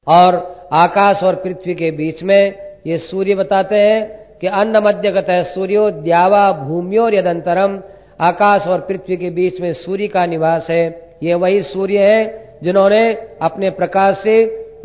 और आकाश और पृथ्वी के बीच में ये सूर्य बताते हैं कि अन्न मध्यगतः सूर्यो द्यावा भूम्योर यदंतरम, आकाश और पृथ्वी के बीच में सूर्य का निवास है। ये वही सूर्य है जिन्होंने अपने प्रकाश से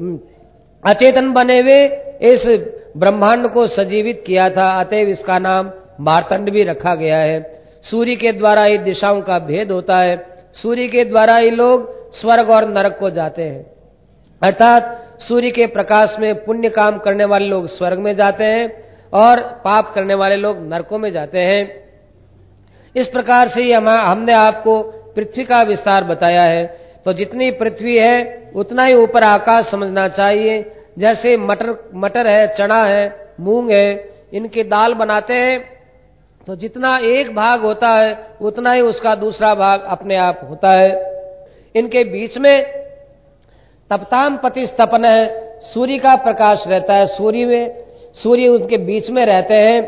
अचेतन बने हुए इस ब्रह्मांड को सजीवित किया था, अतएव इसका नाम मार्तंड भी रखा गया है। सूर्य के द्वारा ही दिशाओं का भेद होता है, सूर्य के द्वारा ही लोग स्वर्ग और नरक को जाते हैं, अर्थात सूर्य के प्रकाश में पुण्य काम करने वाले लोग स्वर्ग में जाते हैं और पाप करने वाले लोग नरकों में जाते हैं। इस प्रकार से हमने आपको पृथ्वी का विस्तार बताया है। तो जितनी पृथ्वी है उतना ही ऊपर आकाश समझना चाहिए। जैसे मटर है, चना है, मूंग है, इनकी दाल बनाते हैं तो जितना एक भाग होता है उतना ही उसका दूसरा भाग अपने आप होता है। इनके बीच में तपताम प्रतिस्तपन है, सूर्य का प्रकाश रहता है, सूर्य उनके बीच में रहते हैं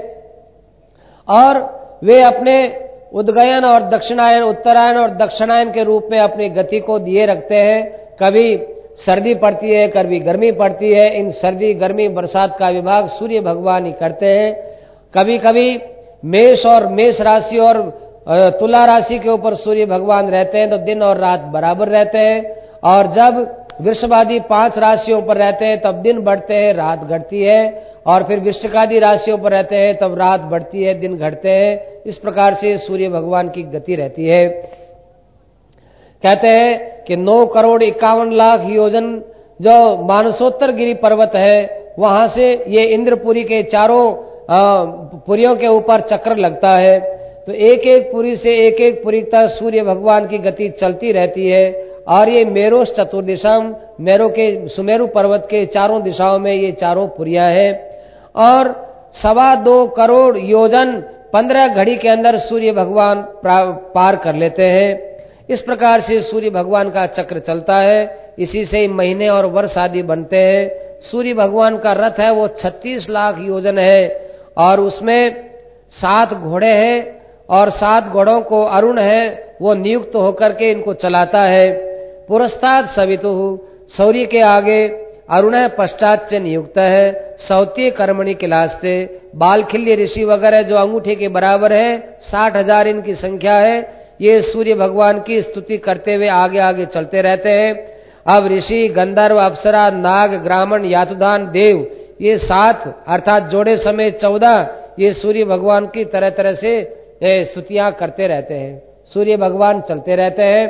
और वे अपने उदगयन और दक्षिणायन, उत्तरायण और दक्षिणायन के रूप में अपनी गति को दिए रखते हैं। कभी सर्दी पड़ती है, कभी गर्मी पड़ती है, इन सर्दी गर्मी बरसात का विभाग सूर्य भगवान ही करते हैं। कभी कभी मेष राशि और तुला राशि के ऊपर सूर्य भगवान रहते हैं तो दिन और रात बराबर रहते हैं, और जब वृषभ आदि 5 राशियों पर रहते हैं तब दिन बढ़ते हैं, रात घटती है, और फिर वृश्चिक आदि राशियों पर रहते हैं तब रात बढ़ती है, दिन घटते हैं। इस प्रकार से सूर्य भगवान की गति रहती है। कहते हैं कि 9,51,00,000 योजन जो मानसोत्तर गिरी पर्वत है वहां से ये इंद्रपुरी के चारों पुरियों के ऊपर चक्र लगता है, तो एक एक पुरी से एक एक पुरी तक सूर्य भगवान की गति चलती रहती है। और ये मेरोस चतुर्दिशाम, सुमेरु पर्वत के चारों दिशाओं में ये चारों पुरियां हैं, और 2.25 करोड़ योजन 15 घड़ी के अंदर सूर्य भगवान पार कर लेते हैं। इस प्रकार से सूर्य भगवान का चक्र चलता है, इसी से महीने और वर्ष आदि बनते हैं। सूर्य भगवान का रथ है वो 36 लाख योजन है, और उसमें 7 घोड़े हैं, और 7 घोड़ों को अरुण है वो नियुक्त होकर के इनको चलाता है। पुरस्ताद सवितु, सूर्य के आगे अरुण है, पश्चात से नियुक्त है, सौत्य कर्मणि किलास्ते, बालखिल्य ऋषि वगैरह जो अंगूठे के बराबर है, 60,000 इनकी संख्या है। ये सूर्य भगवान की स्तुति करते हुए आगे आगे चलते रहते हैं। अब ऋषि, गंधर्व, अप्सरा, नाग, ग्रामण, यातुदान, देव, ये 7 अर्थात जोड़े समेत 14 ये सूर्य भगवान की तरह तरह से स्तुतियां करते रहते हैं। सूर्य भगवान चलते रहते हैं।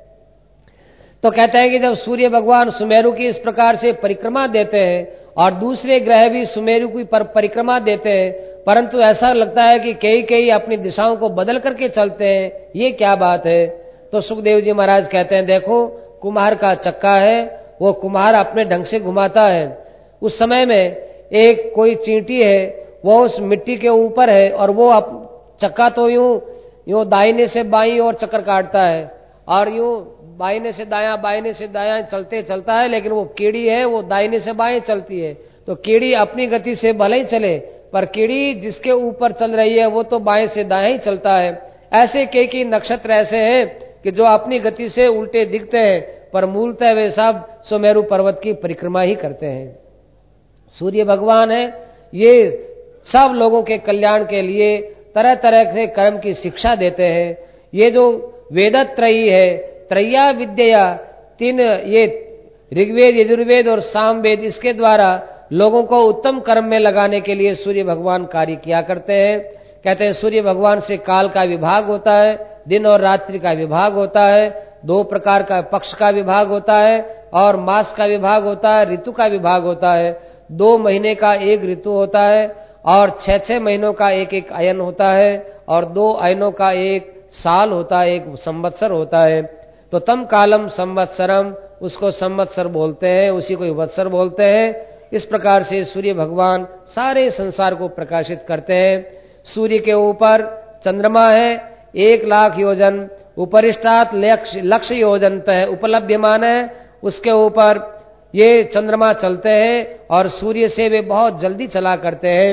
तो कहते हैं कि जब सूर्य भगवान सुमेरु की इस प्रकार से परिक्रमा देते हैं और दूसरे ग्रह भी सुमेरु की परिक्रमा देते हैं, परंतु ऐसा लगता है कि कई अपनी दिशाओं को बदल करके चलते हैं, ये क्या बात है? तो सुखदेव जी महाराज कहते हैं, देखो कुम्हार का चक्का है, वो कुम्हार अपने ढंग से घुमाता है। उस समय में एक कोई चींटी है वो उस मिट्टी के ऊपर है, और वो चक्का तो यूं दाहिने से बाईं और चक्कर काटता है, और यूं बाईने से दायां चलते चलता है, लेकिन वो कीड़ी है वो दाहिने से बाएं चलती है। तो कीड़ी अपनी गति से भले ही चले, पर कीड़ी जिसके ऊपर चल रही है वो तो बाएं से दायां ही चलता है। ऐसे कई नक्षत्र ऐसे हैं कि जो अपनी गति से उल्टे दिखते हैं, पर मूलतः वे सब सुमेरु पर्वत की परिक्रमा ही करते हैं। सूर्य भगवान है, ये सब लोगों के कल्याण के लिए तरह तरह से कर्म की शिक्षा देते हैं। ये जो वेदत्रयी है, त्रय्या विद्या, 3 ये ऋग्वेद, यजुर्वेद और सामवेद, इसके द्वारा लोगों को उत्तम कर्म में लगाने के लिए सूर्य भगवान कार्य किया करते हैं। कहते हैं सूर्य भगवान से काल का विभाग होता है, दिन और रात्रि का विभाग होता है, 2 प्रकार का पक्ष का विभाग होता है, और मास का विभाग होता है, ऋतु का विभाग होता है। 2 महीने का एक ऋतु होता है, और 6 महीनों का एक अयन होता है, और 2 अयनों का एक साल होता है, एक संवत्सर होता है। तो तम कालम संवत्सरम, उसको संवत्सर बोलते हैं, उसी को वत्सर बोलते हैं। इस प्रकार से सूर्य भगवान सारे संसार को प्रकाशित करते हैं। सूर्य के ऊपर चंद्रमा है 1,00,000 योजन, उपरिष्टात लक्ष्य योजन तय उपलभ्यमान है, उसके ऊपर ये चंद्रमा चलते हैं और सूर्य से वे बहुत जल्दी चला करते हैं।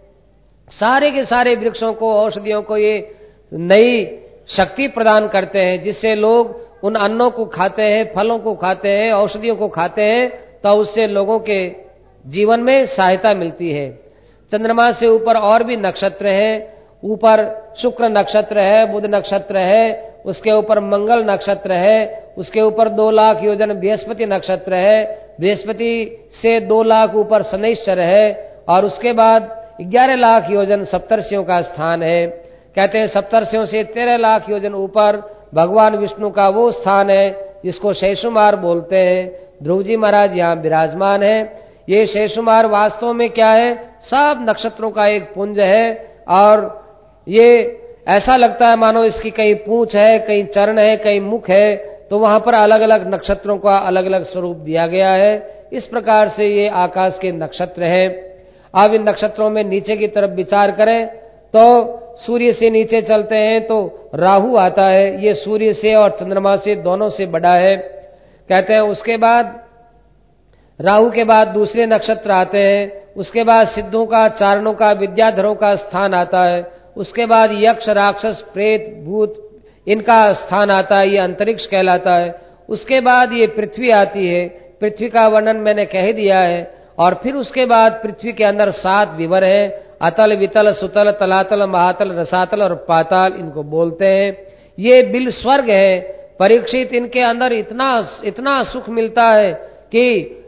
सारे के सारे वृक्षों को, औषधियों को ये नई शक्ति प्रदान करते हैं, जिससे लोग उन अन्नों को खाते हैं, फलों को खाते हैं, औषधियों को खाते हैं, तो उससे लोगों के जीवन में सहायता मिलती है। चंद्रमा से ऊपर और भी नक्षत्र हैं, ऊपर शुक्र नक्षत्र है, बुध नक्षत्र है, उसके ऊपर मंगल नक्षत्र है, उसके ऊपर 2 लाख योजन बृहस्पति नक्षत्र है, बृहस्पति से 2 लाख ऊपर शनैश्चर है, और उसके बाद 11 लाख योजन सप्तर्षियों का स्थान है। कहते हैं सप्तर्षियों से 13 लाख योजन ऊपर भगवान विष्णु का वो स्थान है जिसको शेषुमार बोलते हैं। ध्रुव जी महाराज यहाँ विराजमान है। ये शेषुमार वास्तव में क्या है? सब नक्षत्रों का एक पुंज है, और ये ऐसा लगता है मानो इसकी कहीं पूंछ है, कहीं चरण है, कहीं मुख है, तो वहां पर अलग अलग नक्षत्रों का अलग अलग स्वरूप दिया गया है। इस प्रकार से ये आकाश के नक्षत्र हैं। अब इन नक्षत्रों में नीचे की तरफ विचार करें तो सूर्य से नीचे चलते हैं तो राहु आता है। ये सूर्य से और चंद्रमा से दोनों से बड़ा है। कहते हैं उसके बाद राहु के बाद दूसरे नक्षत्र आते हैं, उसके बाद सिद्धों का, चारणों का, विद्याधरों का स्थान आता है, उसके बाद यक्ष, राक्षस, प्रेत, भूत इनका स्थान आता है, ये अंतरिक्ष कहलाता है। उसके बाद ये पृथ्वी आती है, पृथ्वी का वर्णन मैंने कह दिया है। और फिर उसके बाद पृथ्वी के अंदर 7 विवर हैं, अतल, वितल, सुतल, तलातल, महातल, रसातल और पाताल इनको बोलते हैं। ये बिल स्वर्ग है। परीक्षित, इनके अंदर इतना सुख मिलता है कि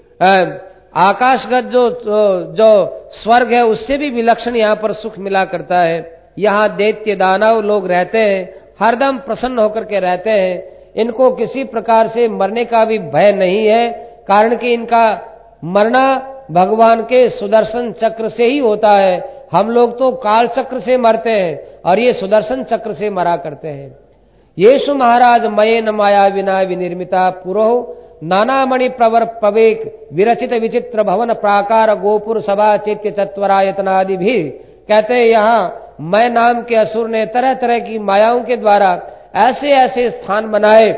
आकाशगत जो स्वर्ग है उससे भी विलक्षण यहाँ पर सुख मिला करता है। यहाँ दैत्य दानव लोग रहते हैं, हरदम प्रसन्न होकर के रहते हैं। इनको किसी प्रकार से मरने का भी भय नहीं है, कारण कि इनका मरना भगवान के सुदर्शन चक्र से ही होता है। हम लोग तो काल चक्र से मरते हैं और ये सुदर्शन चक्र से मरा करते हैं। येषु महाराज मयेन माया विना विनिर्मिता पुरोह नाना मणि प्रवर पवेक विरचित विचित्र भवन प्राकार गोपुर सभा चैत्य चत्वरायतनादि भी। कहते हैं यहाँ मैं नाम के असुर ने तरह तरह की मायाओं के द्वारा ऐसे ऐसे स्थान बनाए,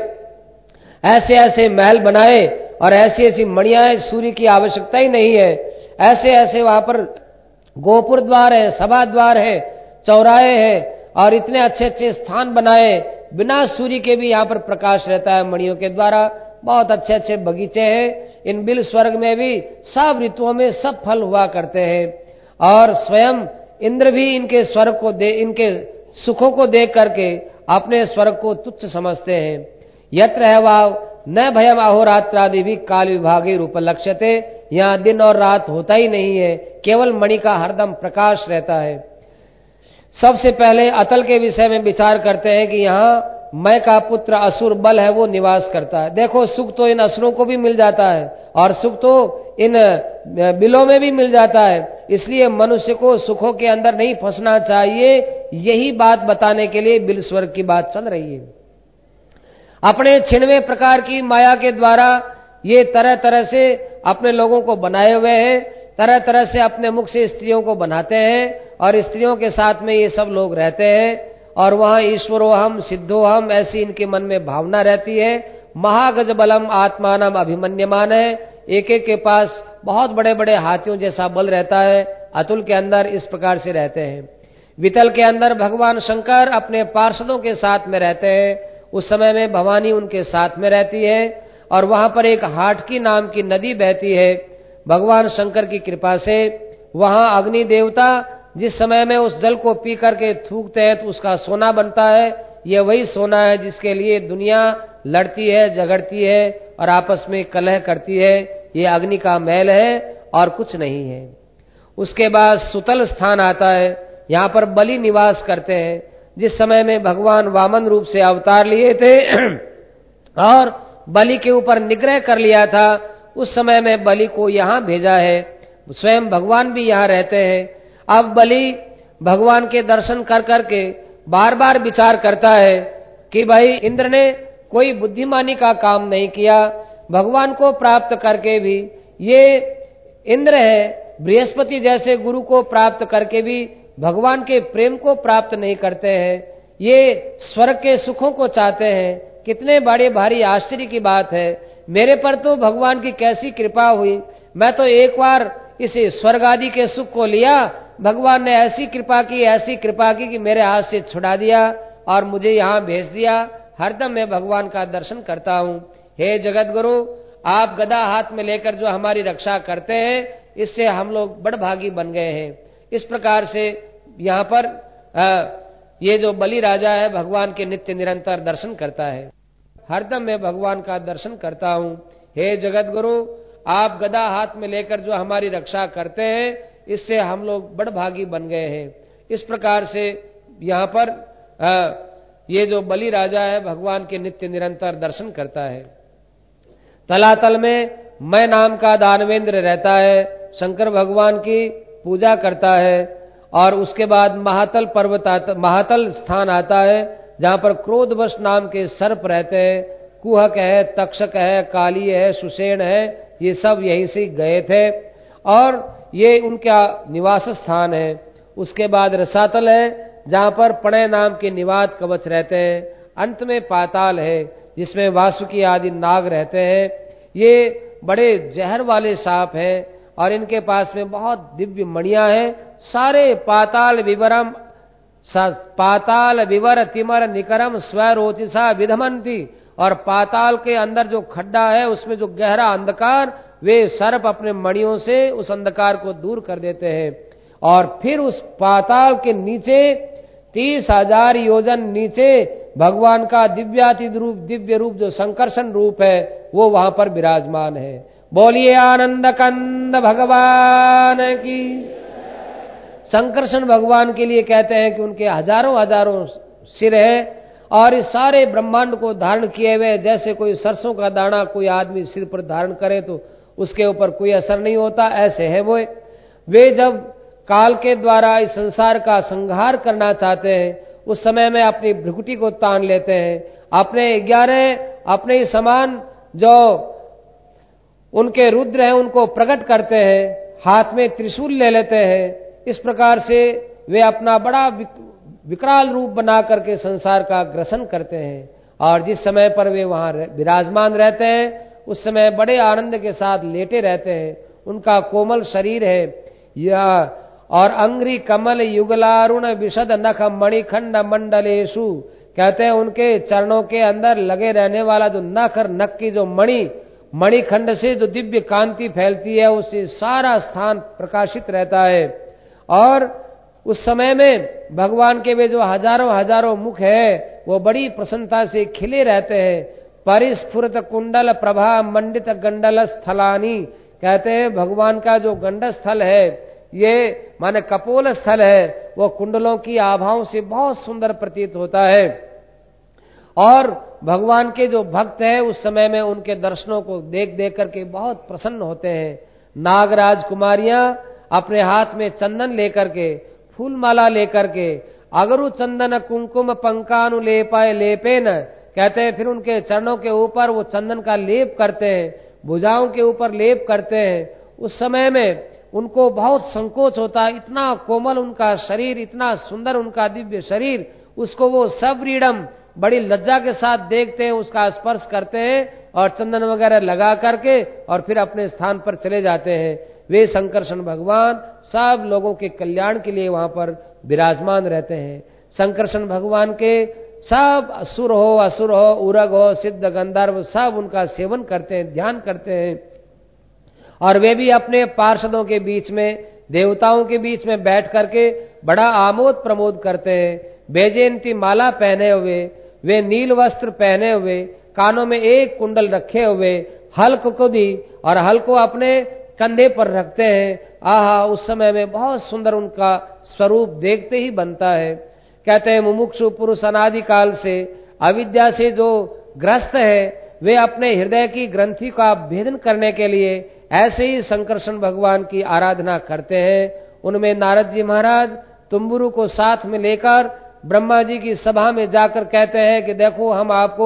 ऐसे ऐसे महल बनाए और ऐसी ऐसी मणियाएं, सूर्य की आवश्यकता ही नहीं है। ऐसे ऐसे वहां पर गोपुर द्वार है, सभा द्वार है, चौराहे है और इतने अच्छे अच्छे स्थान बनाए, बिना सूर्य के भी यहाँ पर प्रकाश रहता है मणियों के द्वारा। बहुत अच्छे अच्छे बगीचे हैं। इन बिल स्वर्ग में भी सब ऋतुओं में सब फल हुआ करते हैं। और स्वयं इंद्र भी इनके स्वर्ग को इनके सुखों को देख करके अपने स्वर्ग को तुच्छ समझते हैं। यत्र है वाव न भयम अहोरात्रादि भी काल विभागे रूप लक्ष्यते। यहाँ दिन और रात होता ही नहीं है, केवल मणि का हरदम प्रकाश रहता है। सबसे पहले अतल के विषय में विचार करते हैं कि यहाँ मैं का पुत्र असुर बल है वो निवास करता है। देखो सुख तो इन असुरों को भी मिल जाता है और सुख तो इन बिलों में भी मिल जाता है। इसलिए मनुष्य को सुखों के अंदर नहीं फंसना चाहिए। यही बात बताने के लिए बिल स्वर्ग की बात चल रही है। अपने 96 प्रकार की माया के द्वारा ये तरह तरह से अपने लोगों को बनाए हुए हैं, तरह तरह से अपने मुख से स्त्रियों को बनाते हैं और स्त्रियों के साथ में ये सब लोग रहते हैं। और वहां ईश्वरोहम सिद्धोहम ऐसी इनके मन में भावना रहती है। महागज बलम आत्मानम अभिमन्यमान है। एक एक के पास बहुत बड़े बड़े हाथियों जैसा बल रहता है। अतुल के अंदर इस प्रकार से रहते हैं। वितल के अंदर भगवान शंकर अपने पार्षदों के साथ में रहते हैं। उस समय में भवानी उनके साथ में रहती है और वहां पर एक हाटकी नाम की नदी बहती है। भगवान शंकर की कृपा से वहां अग्नि देवता जिस समय में उस जल को पी करके थूकते हैं तो उसका सोना बनता है। ये वही सोना है जिसके लिए दुनिया लड़ती है, झगड़ती है और आपस में कलह करती है। ये अग्नि का मैल है और कुछ नहीं है। उसके बाद सुतल स्थान आता है। यहाँ पर बलि निवास करते हैं। जिस समय में भगवान वामन रूप से अवतार लिए थे और बलि के ऊपर निग्रह कर लिया था, उस समय में बलि को यहाँ भेजा है। स्वयं भगवान भी यहाँ रहते हैं। अब बलि भगवान के दर्शन कर करके बार बार विचार करता है कि भाई इंद्र ने कोई बुद्धिमानी का काम नहीं किया। भगवान को प्राप्त करके भी ये इंद्र है, बृहस्पति जैसे गुरु को प्राप्त करके भी भगवान के प्रेम को प्राप्त नहीं करते हैं। ये स्वर्ग के सुखों को चाहते हैं। कितने बड़े भारी आश्चर्य की बात है। मेरे पर तो भगवान की कैसी कृपा हुई। मैं तो एक बार इस स्वर्ग आदि के सुख को लिया, भगवान ने ऐसी कृपा की कि मेरे हाथ से छुड़ा दिया और मुझे यहाँ भेज दिया। हरदम मैं भगवान का दर्शन करता हूँ। हे जगत गुरु, आप गदा हाथ में लेकर जो हमारी रक्षा करते हैं, इससे हम लोग बड़भागी बन गए हैं। इस प्रकार से यहाँ पर ये जो बलि राजा है भगवान के नित्य निरंतर दर्शन करता है। हरदम मैं भगवान का दर्शन करता हूँ। हे जगत गुरु, आप गदा हाथ में लेकर जो हमारी रक्षा करते हैं, इससे हम लोग बड़भागी बन गए हैं। इस प्रकार से यहाँ पर ये जो बलि राजा है भगवान के नित्य निरंतर दर्शन करता है। तलातल में मैं नाम का दानवेंद्र रहता है, शंकर भगवान की पूजा करता है। और उसके बाद महातल पर्वत महातल स्थान आता है, जहां पर क्रोधवश नाम के सर्प रहते हैं। कुहक है, तक्षक है, काली है, सुषेण है, ये सब यहीं से गए थे और ये उनका निवास स्थान है। उसके बाद रसातल है, जहां पर पणय नाम के निवात कवच रहते हैं। अंत में पाताल है, जिसमें वासुकी आदि नाग रहते हैं। ये बड़े जहर वाले सांप हैं और इनके पास में बहुत दिव्य मणियां हैं। सारे पाताल विवर तिमर निकरम स्वरोचिसा विधमंती, और पाताल के अंदर जो खड्डा है उसमें जो गहरा अंधकार, वे सर्प अपने मणियों से उस अंधकार को दूर कर देते हैं। और फिर उस पाताल के नीचे 30,000 योजन नीचे भगवान का दिव्य रूप जो संकर्षण रूप है, वो वहां पर विराजमान है। बोलिए आनंद कंद भगवान की। संकर्षण भगवान के लिए कहते हैं कि उनके हजारों सिर है और इस सारे ब्रह्मांड को धारण किए हुए, जैसे कोई सरसों का दाना कोई आदमी सिर पर धारण करे तो उसके ऊपर कोई असर नहीं होता, ऐसे है वो। वे जब काल के द्वारा इस संसार का संहार करना चाहते हैं, उस समय में अपनी भ्रुकुटी को तान लेते हैं। अपने 11 अपने ही समान जो उनके रुद्र हैं उनको प्रकट करते हैं, हाथ में त्रिशूल ले लेते हैं। इस प्रकार से वे अपना बड़ा विकराल रूप बना करके संसार का ग्रसन करते हैं। और जिस समय पर वे वहां विराजमान रहते हैं, उस समय बड़े आनंद के साथ लेटे रहते हैं। उनका कोमल शरीर है या और अंग्री कमल युगलारुण विशद नख मणिखंड मंडलेशु, कहते हैं उनके चरणों के अंदर लगे रहने वाला जो नख और नख की जो मणिखंड से जो दिव्य कांति फैलती है, उससे सारा स्थान प्रकाशित रहता है। और उस समय में भगवान के वे जो हजारों मुख है, वो बड़ी प्रसन्नता से खिले रहते हैं। परिस्फुरत कुंडल प्रभा मंडित गंडल स्थलानी, कहते हैं भगवान का जो गंड स्थल है, ये माने कपोल स्थल है, वो कुंडलों की आभाओं से बहुत सुंदर प्रतीत होता है। और भगवान के जो भक्त हैं उस समय में उनके दर्शनों को देख देख करके बहुत प्रसन्न होते हैं। नागराज कुमारियां अपने हाथ में चंदन लेकर के, फूलमाला लेकर के, अगरु चंदन कुंकुम पंकानुलेपाय लेपेन, कहते हैं फिर उनके चरणों के ऊपर वो चंदन का लेप करते हैं, भुजाओं के ऊपर लेप करते हैं। उस समय में उनको बहुत संकोच होता है, इतना कोमल उनका शरीर, इतना सुंदर उनका दिव्य शरीर, उसको वो सव्रीडम बड़ी लज्जा के साथ देखते हैं, उसका स्पर्श करते हैं और चंदन वगैरह लगा करके और फिर अपने स्थान पर चले जाते हैं। वे संकर्षण भगवान सब लोगों के कल्याण के लिए वहां पर विराजमान रहते हैं। संकर्षण भगवान के सब असुर हो, उरग हो, सिद्ध गंधर्व सब उनका सेवन करते हैं, ध्यान करते हैं। और वे भी अपने पार्षदों के बीच में, देवताओं के बीच में बैठ करके बड़ा आमोद प्रमोद करते हैं। बैजयंती माला पहने हुए, वे नील वस्त्र पहने हुए, कानों में एक कुंडल रखे हुए, हल्क को दी और हल को अपने कंधे पर रखते हैं। आहा, उस समय में बहुत सुंदर उनका स्वरूप देखते ही बनता है। कहते हैं मुमुक्षु पुरुष अनादिकाल से अविद्या से जो ग्रस्त है, वे अपने हृदय की ग्रंथि का भेदन करने के लिए ऐसे ही संकर्षण भगवान की आराधना करते हैं। उनमें नारद जी महाराज तुम्बुरु को साथ में लेकर ब्रह्मा जी की सभा में जाकर कहते हैं कि देखो हम आपको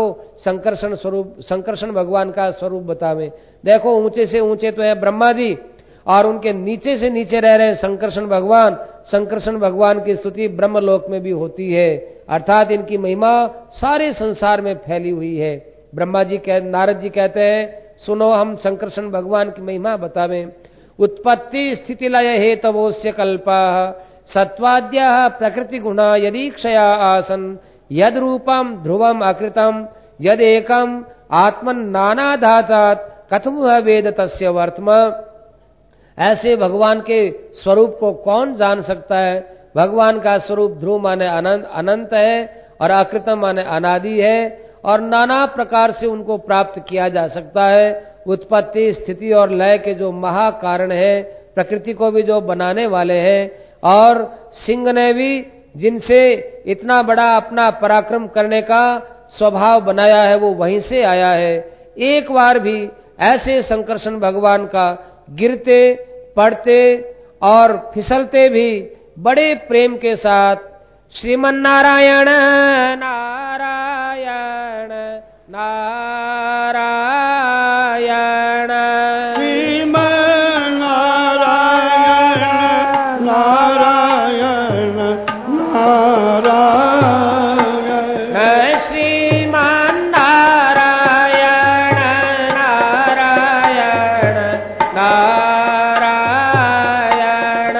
संकर्षण भगवान का स्वरूप बतावें। देखो ऊंचे से ऊंचे तो है ब्रह्मा जी और उनके नीचे से नीचे रह रहे संकर्षण भगवान। संकर्षण भगवान की स्तुति ब्रह्मलोक में भी होती है, अर्थात इनकी महिमा सारे संसार में फैली हुई है। नारद जी कहते हैं सुनो हम संकर्षण भगवान की महिमा बतावें। उत्पत्ति स्थिति लय हेतवोस्य कल्पा सत्वाद्य प्रकृति गुणा यदीक्षया आसन यद रूपम ध्रुवम अकृतम यद एकम आत्मन नानाधातात कथम वेद तस्य वर्तमा, ऐसे भगवान के स्वरूप को कौन जान सकता है। भगवान का स्वरूप ध्रुव माने अनंत है और अकृतम माने अनादि है और नाना प्रकार से उनको प्राप्त किया जा सकता है। उत्पत्ति स्थिति और लय के जो महाकारण है, प्रकृति को भी जो बनाने वाले हैं, और सिंह ने भी जिनसे इतना बड़ा अपना पराक्रम करने का स्वभाव बनाया है वो वहीं से आया है। एक बार भी ऐसे संकर्षण भगवान का गिरते पड़ते और फिसलते भी बड़े प्रेम के साथ श्रीमन्नारायण नारायण नारायण श्रीमन्नारायण नारायण नारायण श्रीमन्नारायण नारायण नारायण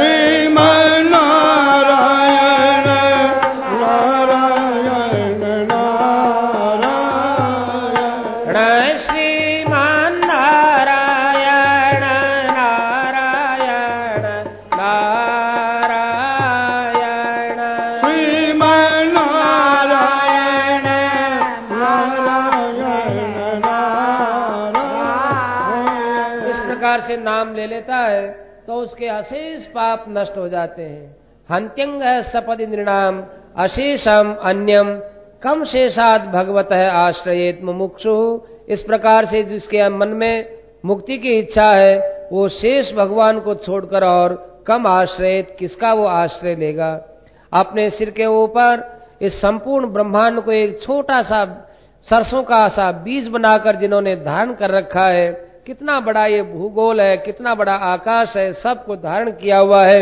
श्रीमन्नारायण नारायण नारायण श्रीमन्नारायण नारायण नारायण श्रीमन्नारायण नारायण नारायण। इस प्रकार से नाम ले लेता है तो उसके अशेष पाप नष्ट हो जाते हैं। हंत्यंग सपदि नृणाम अशेषम अन्यम कम शेषाद भगवत आश्रयेत मुमुक्षु। इस प्रकार से जिसके मन में मुक्ति की इच्छा है वो शेष भगवान को छोड़कर और कम आश्रयित किसका वो आश्रय लेगा। अपने सिर के ऊपर इस संपूर्ण ब्रह्मांड को एक छोटा सा सरसों का सा बीज बनाकर जिन्होंने धारण कर रखा है, कितना बड़ा ये भूगोल है, कितना बड़ा आकाश है, सबको धारण किया हुआ है।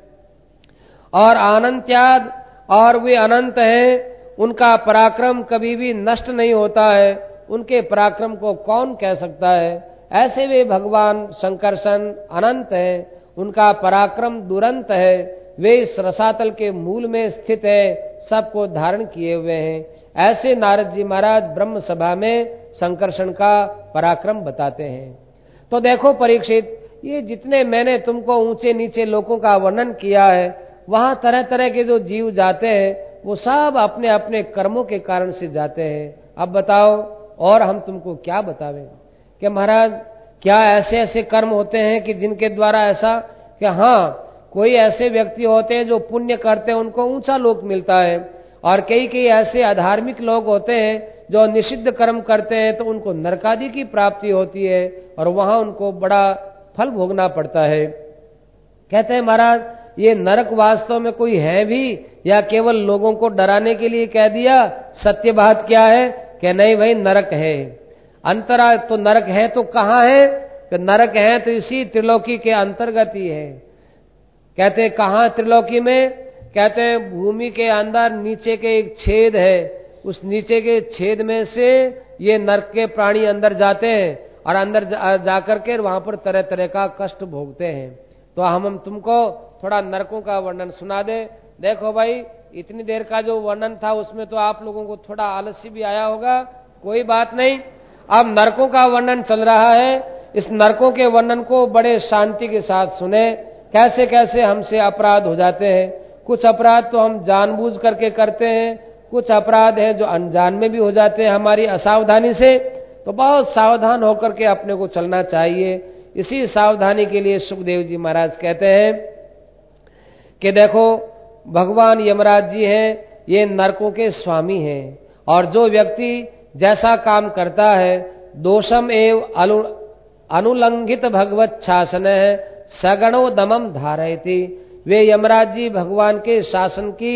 और अनंत्याद, और वे अनंत हैं, उनका पराक्रम कभी भी नष्ट नहीं होता है, उनके पराक्रम को कौन कह सकता है। ऐसे वे भगवान संकर्षण अनंत है, उनका पराक्रम दुरंत है, वे इस रसातल के मूल में स्थित है, सबको धारण किए हुए हैं। ऐसे नारद जी महाराज ब्रह्म सभा में संकर्षण का पराक्रम बताते हैं। तो देखो परीक्षित, ये जितने मैंने तुमको ऊंचे नीचे लोगों का वर्णन किया है, वहां तरह तरह के जो जीव जाते हैं वो सब अपने अपने कर्मों के कारण से जाते हैं। अब बताओ और हम तुमको क्या बतावें कि महाराज क्या ऐसे ऐसे कर्म होते हैं कि जिनके द्वारा ऐसा कि हाँ, कोई ऐसे व्यक्ति होते हैं जो पुण्य करते हैं उनको ऊंचा लोक मिलता है, और कई कई ऐसे अधार्मिक लोग होते हैं जो निषिद्ध कर्म करते हैं तो उनको नरकादि की प्राप्ति होती है और वहां उनको बड़ा फल भोगना पड़ता है। कहते हैं महाराज ये नरक वास्तव में कोई है भी या केवल लोगों को डराने के लिए कह दिया। सत्य बात क्या है कि नहीं भाई, नरक है। अंतरा तो नरक है तो कहाँ है कि नरक है तो इसी त्रिलोकी के अंतर्गत ही है। कहते हैं कहाँ त्रिलोकी में, कहते हैं भूमि के अंदर नीचे के एक छेद है, उस नीचे के छेद में से ये नरक के प्राणी अंदर जाते हैं और अंदर जाकर के वहां पर तरह तरह का कष्ट भोगते हैं। तो हम तुमको थोड़ा नरकों का वर्णन सुना दे। देखो भाई, इतनी देर का जो वर्णन था उसमें तो आप लोगों को थोड़ा आलस्य भी आया होगा, कोई बात नहीं। अब नरकों का वर्णन चल रहा है, इस नरकों के वर्णन को बड़े शांति के साथ सुने। कैसे कैसे हमसे अपराध हो जाते हैं। कुछ अपराध तो हम जानबूझ करके करते हैं, कुछ अपराध हैं जो अनजान में भी हो जाते हैं हमारी असावधानी से। तो बहुत सावधान होकर के अपने को चलना चाहिए। इसी सावधानी के लिए सुखदेव जी महाराज कहते हैं कि देखो भगवान यमराज जी हैं, ये नरकों के स्वामी हैं, और जो व्यक्ति जैसा काम करता है दोषम एव अनुलंघित भगवत शासन है सगणो दमम धारयति, वे यमराज जी भगवान के शासन की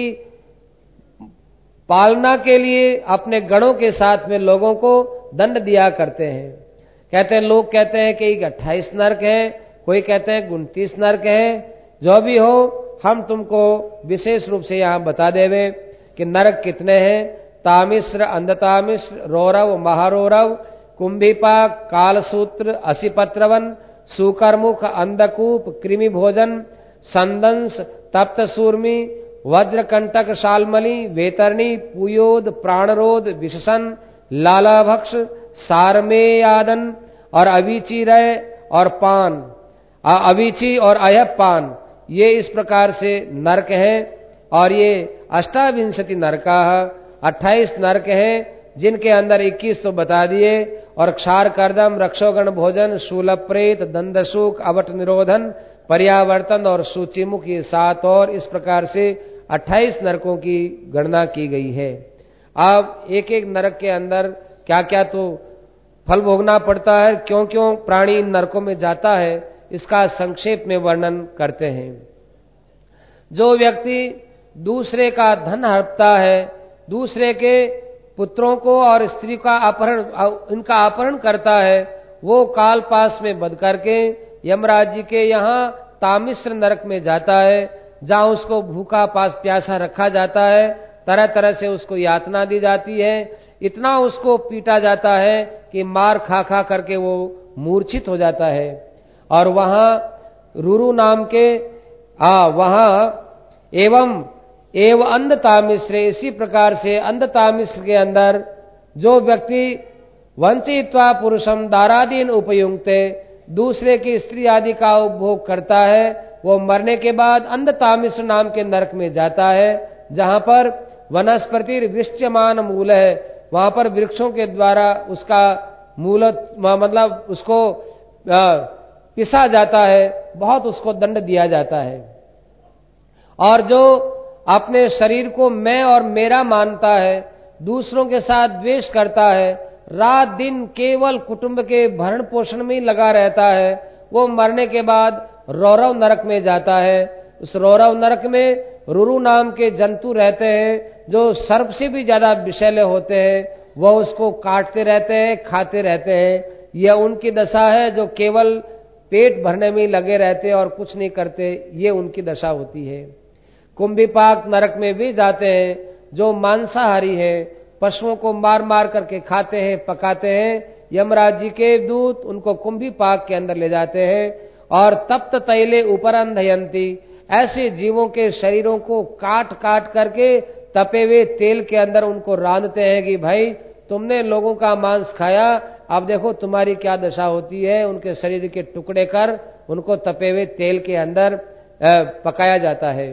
पालना के लिए अपने गणों के साथ में लोगों को दंड दिया करते हैं। कहते हैं, लोग कहते हैं कि 28 नरक है, कोई कहते हैं 29 नरक है। जो भी हो, हम तुमको विशेष रूप से यहाँ बता देवे कि नरक कितने हैं। तामिश्र, अंधतामिश्र, रौरव, महारौरव, कुंभीपाक, कालसूत्र, असिपत्रवन, सुकरमुख, अंधकूप, कृमि भोजन, संदंस, तप्त सूर्मी, वज्रकंटक, शालमली, वेतरणी, पुयोद, प्राणरोध, विशसन, लालाभक्ष, सारमेयादन और अविचिरय और पान, अविची और अयपान, ये इस प्रकार से नरक है। और ये 28 नरका, 28 नरक हैं, जिनके अंदर 21 तो बता दिए। और क्षार कर्दम, रक्षोगण भोजन, शूलप्रेत, दंडसूक, अवट निरोधन, पर्यावर्तन और सूचिमुख, ये 7 और इस प्रकार से 28 नरकों की गणना की गई है। अब एक एक नरक के अंदर क्या क्या तो फल भोगना पड़ता है, क्यों क्यों प्राणी इन नरकों में जाता है, इसका संक्षेप में वर्णन करते हैं। जो व्यक्ति दूसरे का धन हड़पता है, दूसरे के पुत्रों को और स्त्री का अपहरण, इनका अपहरण करता है, वो काल पास में बध करके यमराज जी के यहाँ तामिश्र नरक में जाता है, जहाँ उसको भूखा प्यासा रखा जाता है, तरह तरह से उसको यातना दी जाती है, इतना उसको पीटा जाता है कि मार खा खा करके वो मूर्छित हो जाता है। और वहाँ रुरु नाम के वहाँ एवं अंधतामिश्र, इसी प्रकार से अंधतामिश्र के अंदर जो व्यक्ति वंचित्वा पुरुषम दारादीन उपयुक्ते, दूसरे की स्त्री आदि का उपभोग करता है, वो मरने के बाद अंधतामिश्र नाम के नरक में जाता है, जहां पर वनस्पति वृक्षमान मूल है, वहां पर वृक्षों के द्वारा उसका मूल मतलब उसको पिसा जाता है, बहुत उसको दंड दिया जाता है। और जो अपने शरीर को मैं और मेरा मानता है, दूसरों के साथ द्वेष करता है, रात दिन केवल कुटुंब के भरण पोषण में ही लगा रहता है, वो मरने के बाद रौरव नरक में जाता है। उस रौरव नरक में रुरु नाम के जंतु रहते हैं, जो सर्प से भी ज्यादा विषैले होते हैं, वह उसको काटते रहते हैं, खाते रहते हैं। यह उनकी दशा है जो केवल पेट भरने में ही लगे रहते हैं और कुछ नहीं करते, ये उनकी दशा होती है। कुंभिपाक नरक में भी जाते हैं, जो मांसाहारी है, पशुओं को मार मार करके खाते हैं, पकाते हैं। यमराज जी के दूत उनको कुंभिपाक के अंदर ले जाते हैं और तप्त तैले उपरंधयंती, ऐसे जीवों के शरीरों को काट काट करके तपे हुए तेल के अंदर उनको रांधते हैं कि भाई तुमने लोगों का मांस खाया, अब देखो तुम्हारी क्या दशा होती है। उनके शरीर के टुकड़े कर उनको तपे हुए तेल के अंदर पकाया जाता है।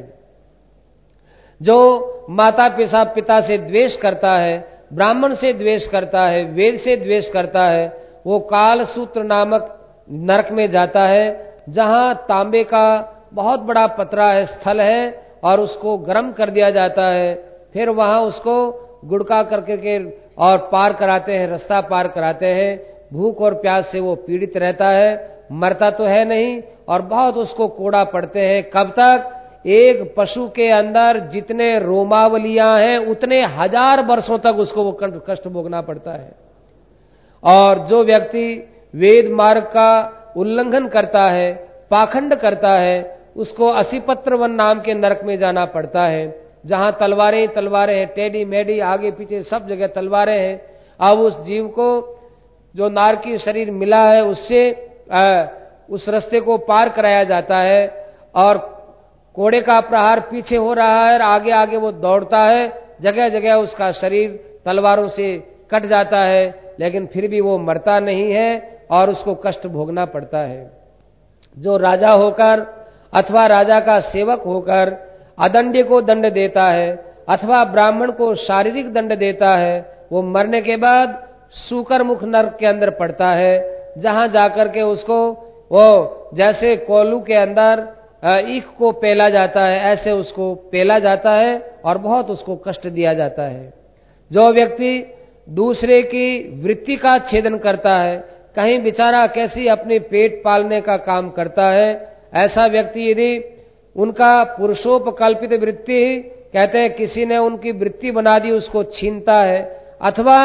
जो माता पिता से द्वेष करता है, ब्राह्मण से द्वेष करता है, वेद से द्वेष करता है, वो काल सूत्र नामक नरक में जाता है, जहां तांबे का बहुत बड़ा पतरा है, स्थल है, और उसको गर्म कर दिया जाता है। फिर वहां उसको गुड़का करके के और पार कराते हैं, रास्ता पार कराते हैं। भूख और प्यास से वो पीड़ित रहता है, मरता तो है नहीं, और बहुत उसको कोड़ा पड़ते हैं। कब तक? एक पशु के अंदर जितने रोमावलियां हैं उतने 1000 वर्षों तक उसको वो कष्ट भोगना पड़ता है। और जो व्यक्ति वेद मार्ग का उल्लंघन करता है, पाखंड करता है, उसको असीपत्र वन नाम के नरक में जाना पड़ता है, जहां तलवारें तलवारें हैं, टेढ़ी मेढ़ी आगे पीछे सब जगह तलवारें हैं। अब उस जीव को जो नारकी शरीर मिला है, उससे उस रास्ते को पार कराया जाता है, और कोड़े का प्रहार पीछे हो रहा है और आगे आगे वो दौड़ता है, जगह जगह उसका शरीर तलवारों से कट जाता है, लेकिन फिर भी वो मरता नहीं है और उसको कष्ट भोगना पड़ता है। जो राजा होकर अथवा राजा का सेवक होकर अदंड्य को दंड देता है अथवा ब्राह्मण को शारीरिक दंड देता है, वो मरने के बाद सूकर मुख नरक के अंदर पड़ता है, जहां जाकर के उसको वो जैसे कोलू के अंदर ईख को पेला जाता है, ऐसे उसको पेला जाता है और बहुत उसको कष्ट दिया जाता है। जो व्यक्ति दूसरे की वृत्ति का छेदन करता है, कहीं बेचारा कैसी अपने पेट पालने का काम करता है, ऐसा व्यक्ति यदि उनका पुरुषोपकल्पित वृत्ति, कहते हैं किसी ने उनकी वृत्ति बना दी, उसको छीनता है, अथवा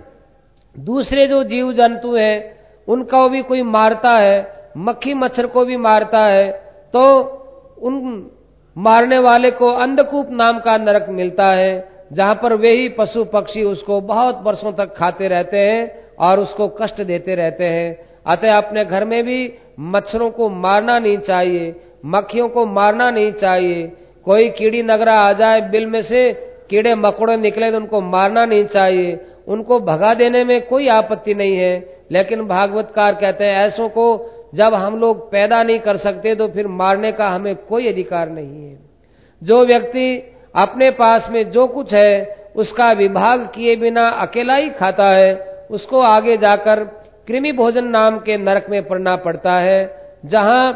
दूसरे जो जीव जंतु हैं उनका भी कोई मारता है, मक्खी मच्छर को भी मारता है, तो उन मारने वाले को अंधकूप नाम का नरक मिलता है, जहां पर वे ही पशु पक्षी उसको बहुत वर्षों तक खाते रहते हैं और उसको कष्ट देते रहते हैं। अतः अपने घर में भी मच्छरों को मारना नहीं चाहिए, मक्खियों को मारना नहीं चाहिए। कोई कीड़ी नगरा आ जाए, बिल में से कीड़े मकोड़े निकले तो उनको मारना नहीं चाहिए, उनको भगा देने में कोई आपत्ति नहीं है, लेकिन भागवतकार कहते हैं ऐसों को जब हम लोग पैदा नहीं कर सकते तो फिर मारने का हमें कोई अधिकार नहीं है। जो व्यक्ति अपने पास में जो कुछ है उसका विभाग किए बिना अकेला ही खाता है, उसको आगे जाकर कृमि भोजन नाम के नरक में पड़ना पड़ता है, जहां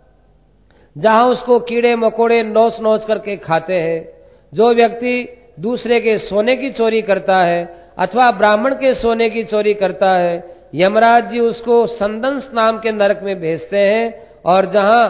उसको कीड़े मकोड़े नोच नोच करके खाते हैं। जो व्यक्ति दूसरे के सोने की चोरी करता है अथवा ब्राह्मण के सोने की चोरी करता है, यमराज जी उसको संदंस नाम के नरक में भेजते हैं, और जहां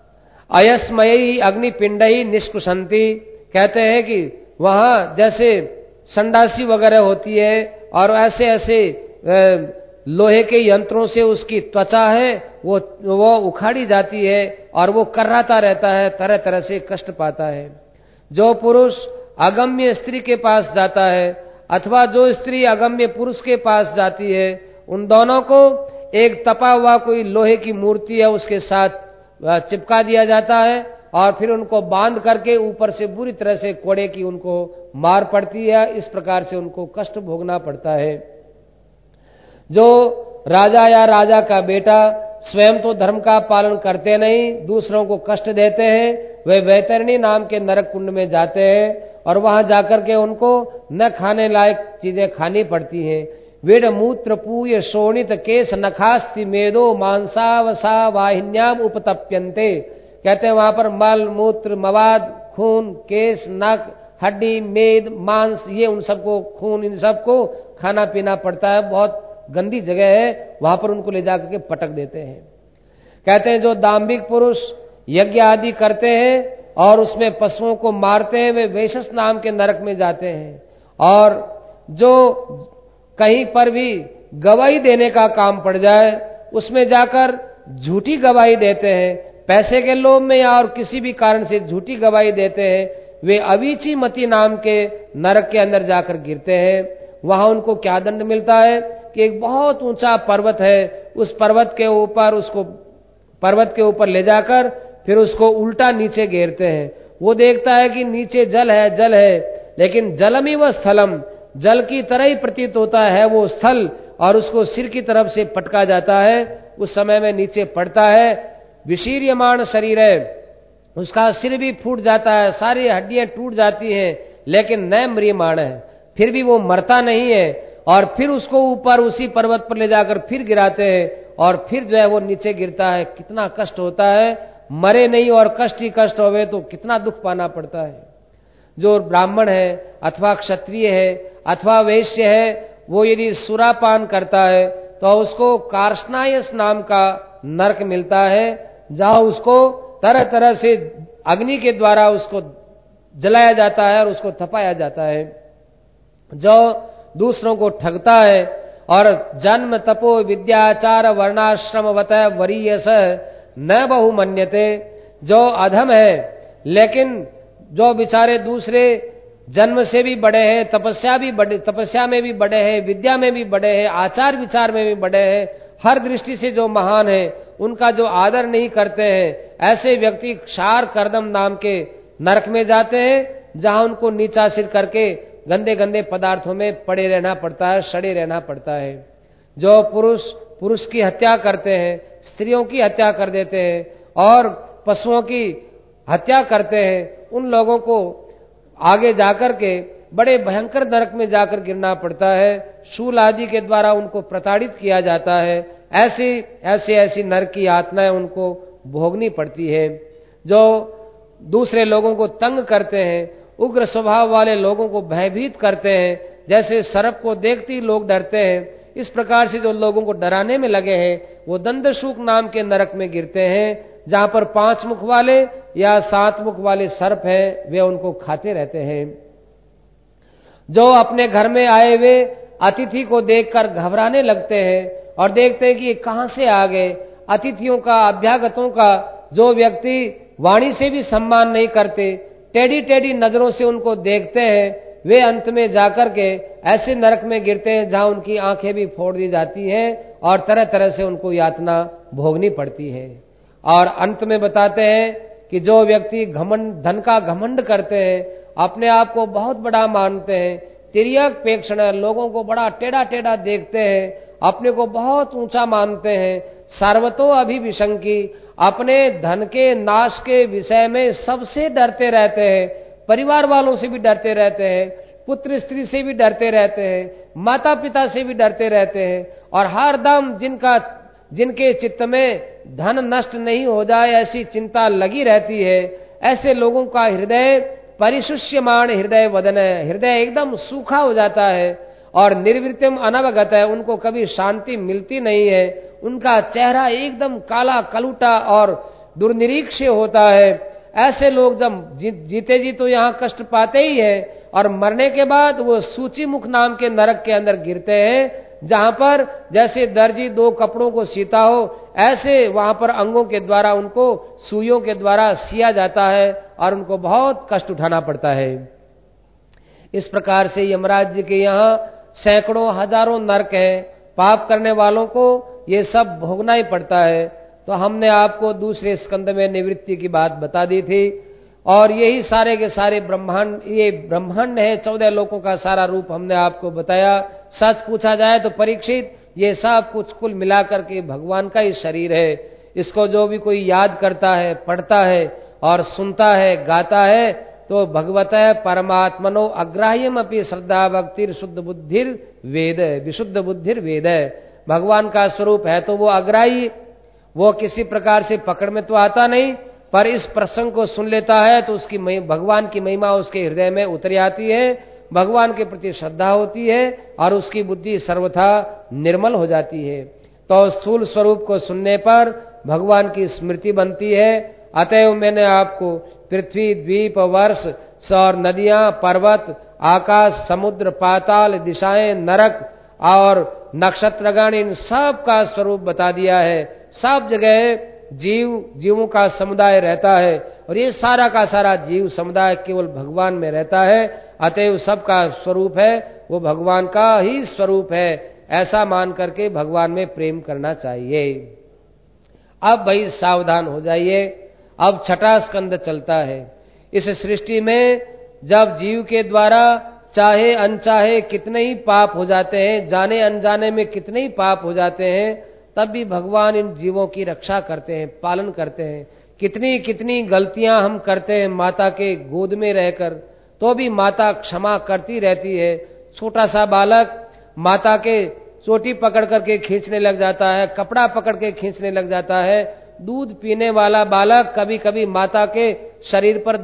अयस्मयी अग्निपिंडई निष्कुशंति, कहते हैं कि वहां जैसे संडासी वगैरह होती है और ऐसे ऐसे लोहे के यंत्रों से उसकी त्वचा है वो उखाड़ी जाती है और वो कर्राता रहता है, तरह तरह से कष्ट पाता है। जो पुरुष अगम्य स्त्री के पास जाता है अथवा जो स्त्री अगम्य पुरुष के पास जाती है, उन दोनों को एक तपा हुआ कोई लोहे की मूर्ति है उसके साथ चिपका दिया जाता है और फिर उनको बांध करके ऊपर से बुरी तरह से कोड़े की उनको मार पड़ती है। इस प्रकार से उनको कष्ट भोगना पड़ता है। जो राजा या राजा का बेटा स्वयं तो धर्म का पालन करते नहीं, दूसरों को कष्ट देते हैं, वे वैतरणी नाम के नरक कुंड में जाते हैं और वहां जाकर के उनको न खाने लायक चीजें खानी पड़ती हैं। वेद मूत्र पूय शोणित केश नखास्ति मेदो मांसावसा वाहिन्याम उपतप्यन्ते, कहते हैं वहां पर मल मूत्र मवाद खून केश नख हड्डी मेद मांस, ये उन सबको खून इन सबको खाना पीना पड़ता है। बहुत गंदी जगह है, वहां पर उनको ले जाकर के पटक देते हैं। कहते हैं जो दाम्भिक पुरुष यज्ञ आदि करते हैं और उसमें पशुओं को मारते हैं, वे वैशस नाम के नरक में जाते हैं। और जो कहीं पर भी गवाही देने का काम पड़ जाए उसमें जाकर झूठी गवाही देते हैं, पैसे के लोभ में या और किसी भी कारण से झूठी गवाही देते हैं, वे अवीची मति नाम के नरक के अंदर जाकर गिरते हैं। वहां उनको क्या दंड मिलता है कि एक बहुत ऊंचा पर्वत है, उस पर्वत के ऊपर ले जाकर फिर उसको उल्टा नीचे घेरते हैं। वो देखता है कि नीचे जल है, लेकिन जलमी व स्थलम, जल की तरह ही प्रतीत होता है वो स्थल, और उसको सिर की तरफ से पटका जाता है। उस समय में नीचे पड़ता है, विशीर्यमाण शरीर है, उसका सिर भी फूट जाता है, सारी हड्डियां टूट जाती हैं, लेकिन न म्रियमाण है, फिर भी वो मरता नहीं है। और फिर उसको ऊपर उसी पर्वत पर ले जाकर फिर गिराते हैं और फिर जो है वो नीचे गिरता है। कितना कष्ट होता है, मरे नहीं और कष्ट ही कष्ट होवे तो कितना दुख पाना पड़ता है। जो ब्राह्मण है अथवा क्षत्रिय है अथवा वैश्य है, वो यदि सुरापान करता है तो उसको कार्ष्णायस नाम का नरक मिलता है, जहां उसको तरह तरह से अग्नि के द्वारा उसको जलाया जाता है और उसको तपाया जाता है। जो दूसरों को ठगता है और जन्म तपो विद्याचार वर्णाश्रम वत वरीयस न बहु मन्यते, जो अधम है लेकिन जो बेचारे दूसरे जन्म से भी बड़े हैं, तपस्या में भी बड़े हैं, विद्या में भी बड़े हैं, आचार विचार में भी बड़े हैं, हर दृष्टि से जो महान है, उनका जो आदर नहीं करते हैं, ऐसे व्यक्ति क्षार कर्दम नाम के नरक में जाते हैं, जहां उनको नीचा सिर करके गंदे गंदे पदार्थों में पड़े रहना पड़ता है, सड़े रहना पड़ता है। जो पुरुष की हत्या करते हैं, स्त्रियों की हत्या कर देते हैं और पशुओं की हत्या करते हैं, उन लोगों को आगे जाकर के बड़े भयंकर नरक में जाकर गिरना पड़ता है। शूल आदि के द्वारा उनको प्रताड़ित किया जाता है। ऐसी नरक की यातनाएं उनको भोगनी पड़ती है। जो दूसरे लोगों को तंग करते हैं, उग्र स्वभाव वाले लोगों को भयभीत करते हैं, जैसे सर्प को देखते ही लोग डरते हैं, इस प्रकार से जो लोगों को डराने में लगे हैं, वो दंडशूक नाम के नरक में गिरते हैं, जहां पर 5 मुख वाले या 7 मुख वाले सर्प हैं, वे उनको खाते रहते हैं। जो अपने घर में आए हुए अतिथि को देखकर घबराने लगते हैं और देखते हैं कि ये कहां से आ गए, अतिथियों का अभ्यागतों का जो व्यक्ति वाणी से भी सम्मान नहीं करते, टेढ़ी टेढ़ी नजरों से उनको देखते हैं, वे अंत में जाकर के ऐसे नरक में गिरते हैं जहां उनकी आंखें भी फोड़ दी जाती हैं और तरह तरह से उनको यातना भोगनी पड़ती है। और अंत में बताते हैं कि जो व्यक्ति धन का घमंड करते हैं, अपने आप को बहुत बड़ा मानते हैं, तिर्यक पेक्षण, लोगों को बड़ा टेढ़ा टेढ़ा देखते हैं अपने को बहुत ऊंचा मानते हैं, सर्वतो अभिविशंकी, अपने धन के नाश के विषय में सबसे डरते रहते हैं, परिवार वालों से भी डरते रहते हैं, पुत्र स्त्री से भी डरते रहते हैं, माता पिता से भी डरते रहते हैं, और हर दम जिनके चित्त में धन नष्ट नहीं हो जाए ऐसी चिंता लगी रहती है, ऐसे लोगों का हृदय परिशुष्यमाण हृदय वदन है, हृदय एकदम सूखा हो जाता है, और निर्वृत्तिम अनवगत है, उनको कभी शांति मिलती नहीं है, उनका चेहरा एकदम काला कलूटा और दुर्निरीक्ष होता है। ऐसे लोग जब जीते जी तो यहाँ कष्ट पाते ही है, और मरने के बाद वो सूची मुख नाम के नरक के अंदर गिरते हैं, जहां पर जैसे दर्जी दो कपड़ों को सीता हो, ऐसे वहां पर अंगों के द्वारा उनको सुइयों के द्वारा सिया जाता है और उनको बहुत कष्ट उठाना पड़ता है। इस प्रकार से यमराज जी के यहाँ सैकड़ों हजारों नरक हैं, पाप करने वालों को ये सब भोगना ही पड़ता है। तो हमने आपको दूसरे स्कंद में निवृत्ति की बात बता दी थी, और यही सारे के सारे ब्रह्मांड, ये ब्रह्मांड है, 14 लोकों का सारा रूप हमने आपको बताया। सच पूछा जाए तो परीक्षित, ये सब कुछ कुल मिलाकर के भगवान का ही शरीर है। इसको जो भी कोई याद करता है, पढ़ता है और सुनता है, गाता है, तो भगवत परमात्मनो अग्राह्यम अपनी श्रद्धा भक्तिर शुद्ध बुद्धिर वेद, विशुद्ध बुद्धिर वेद। भगवान का स्वरूप है तो वो अग्राह्य, वो किसी प्रकार से पकड़ में तो आता नहीं, पर इस प्रसंग को सुन लेता है तो उसकी भगवान की महिमा उसके हृदय में उतर आती है, भगवान के प्रति श्रद्धा होती है और उसकी बुद्धि सर्वथा निर्मल हो जाती है। तो स्थूल स्वरूप को सुनने पर भगवान की स्मृति बनती है। अतएव मैंने आपको पृथ्वी, द्वीप, वर्ष और नदियां, पर्वत, आकाश, समुद्र, पाताल, दिशाएं, नरक और नक्षत्रगण, इन सब का स्वरूप बता दिया है। सब जगह जीवों का समुदाय रहता है, और ये सारा का सारा जीव समुदाय केवल भगवान में रहता है। अतएव सबका स्वरूप है वो भगवान का ही स्वरूप है, ऐसा मान करके भगवान में प्रेम करना चाहिए। अब भाई सावधान हो जाइए, अब छठा स्कंद चलता है। इस सृष्टि में जब जीव के द्वारा चाहे अनचाहे कितने ही पाप हो जाते हैं, जाने अनजाने में कितने ही पाप हो जाते हैं, तब भी भगवान इन जीवों की रक्षा करते हैं, पालन करते हैं। कितनी कितनी गलतियां हम करते हैं माता के गोद में रहकर, तो भी माता क्षमा करती रहती है। छोटा सा बालक माता के चोटी पकड़ करके खींचने लग जाता है, कपड़ा पकड़ के खींचने लग जाता है। दूध पीने वाला बालक कभी कभी माता के शरीर पर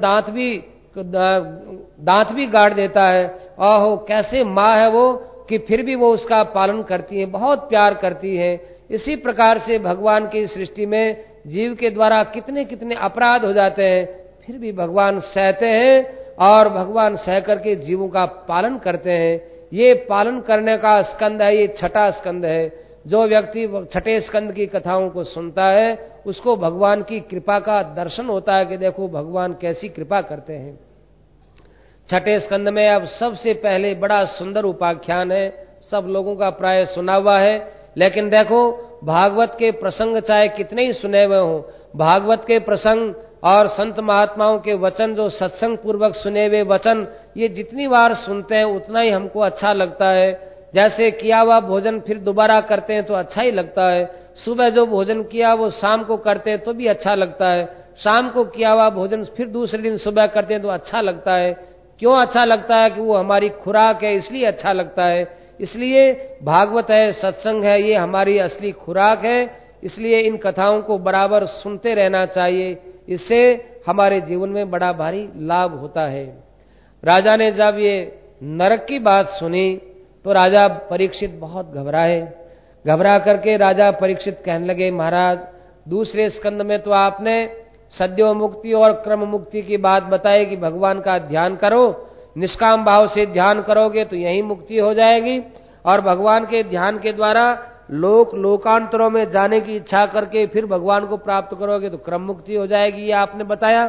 दांत भी गाड़ देता है। ओहो, कैसे माँ है वो कि फिर भी वो उसका पालन करती है, बहुत प्यार करती है। इसी प्रकार से भगवान की सृष्टि में जीव के द्वारा कितने कितने अपराध हो जाते हैं, फिर भी भगवान सहते हैं, और भगवान सह करके जीवों का पालन करते हैं। ये पालन करने का स्कंद है, ये छठा स्कंद है। जो व्यक्ति छठे स्कंद की कथाओं को सुनता है उसको भगवान की कृपा का दर्शन होता है कि देखो भगवान कैसी कृपा करते हैं। छठे स्कंद में अब सबसे पहले बड़ा सुंदर उपाख्यान है, सब लोगों का प्राय सुना हुआ है, लेकिन देखो भागवत के प्रसंग चाहे कितने ही सुने हुए हों, भागवत के प्रसंग और संत महात्माओं के वचन, जो सत्संग पूर्वक सुने हुए वचन, ये जितनी बार सुनते हैं उतना ही हमको अच्छा लगता है। जैसे किया हुआ भोजन फिर दोबारा करते हैं तो अच्छा ही लगता है। सुबह जो भोजन किया वो शाम को करते हैं तो भी अच्छा लगता है, शाम को किया हुआ भोजन फिर दूसरे दिन सुबह करते हैं तो अच्छा लगता है। क्यों अच्छा लगता है? कि वो हमारी खुराक है, इसलिए अच्छा लगता है। इसलिए भागवत है, सत्संग है, ये हमारी असली खुराक है। इसलिए इन कथाओं को बराबर सुनते रहना चाहिए, इससे हमारे जीवन में बड़ा भारी लाभ होता है। राजा ने जब ये नरक की बात सुनी तो राजा परीक्षित बहुत घबराए। घबरा करके राजा परीक्षित कहने लगे, महाराज दूसरे स्कंद में तो आपने सद्यो मुक्ति और क्रम मुक्ति की बात बताई कि भगवान का ध्यान करो, निष्काम भाव से ध्यान करोगे तो यही मुक्ति हो जाएगी, और भगवान के ध्यान के द्वारा लोकांतरों में जाने की इच्छा करके फिर भगवान को प्राप्त करोगे तो क्रम मुक्ति हो जाएगी, ये आपने बताया।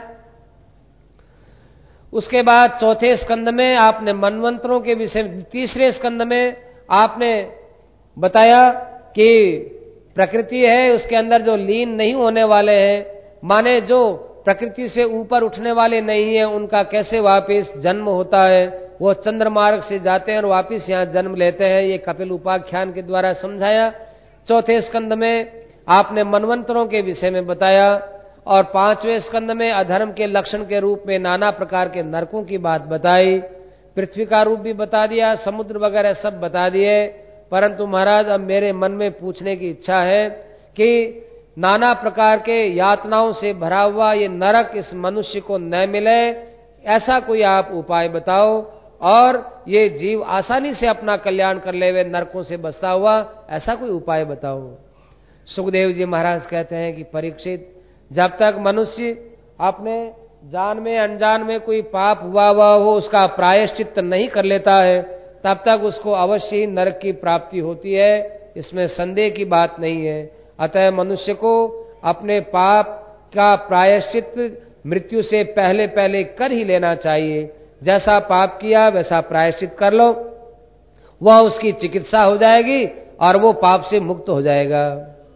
उसके बाद चौथे स्कंद में आपने मनवंतरों के विषय, तीसरे स्कंद में आपने बताया कि प्रकृति है उसके अंदर जो लीन नहीं होने वाले हैं, माने जो प्रकृति से ऊपर उठने वाले नहीं है, उनका कैसे वापस जन्म होता है, वो चंद्रमार्ग से जाते हैं और वापस यहाँ जन्म लेते हैं। ये कपिल उपाख्यान के द्वारा समझाया। चौथे स्कंद में आपने मनवंतरों के विषय में बताया और 5वें स्कंद में अधर्म के लक्षण के रूप में नाना प्रकार के नरकों की बात बताई। पृथ्वी का रूप भी बता दिया, समुद्र वगैरह सब बता दिए। परंतु महाराज अब मेरे मन में पूछने की इच्छा है कि नाना प्रकार के यातनाओं से भरा हुआ ये नरक इस मनुष्य को न मिले, ऐसा कोई आप उपाय बताओ, और ये जीव आसानी से अपना कल्याण कर ले, वे नरकों से बचता हुआ, ऐसा कोई उपाय बताओ। सुखदेव जी महाराज कहते हैं कि परीक्षित, जब तक मनुष्य अपने जान में अनजान में कोई पाप हुआ हो उसका प्रायश्चित नहीं कर लेता है, तब तक उसको अवश्य ही नरक की प्राप्ति होती है, इसमें संदेह की बात नहीं है। अतः मनुष्य को अपने पाप का प्रायश्चित मृत्यु से पहले पहले कर ही लेना चाहिए। जैसा पाप किया वैसा प्रायश्चित कर लो, वह उसकी चिकित्सा हो जाएगी और वो पाप से मुक्त हो जाएगा।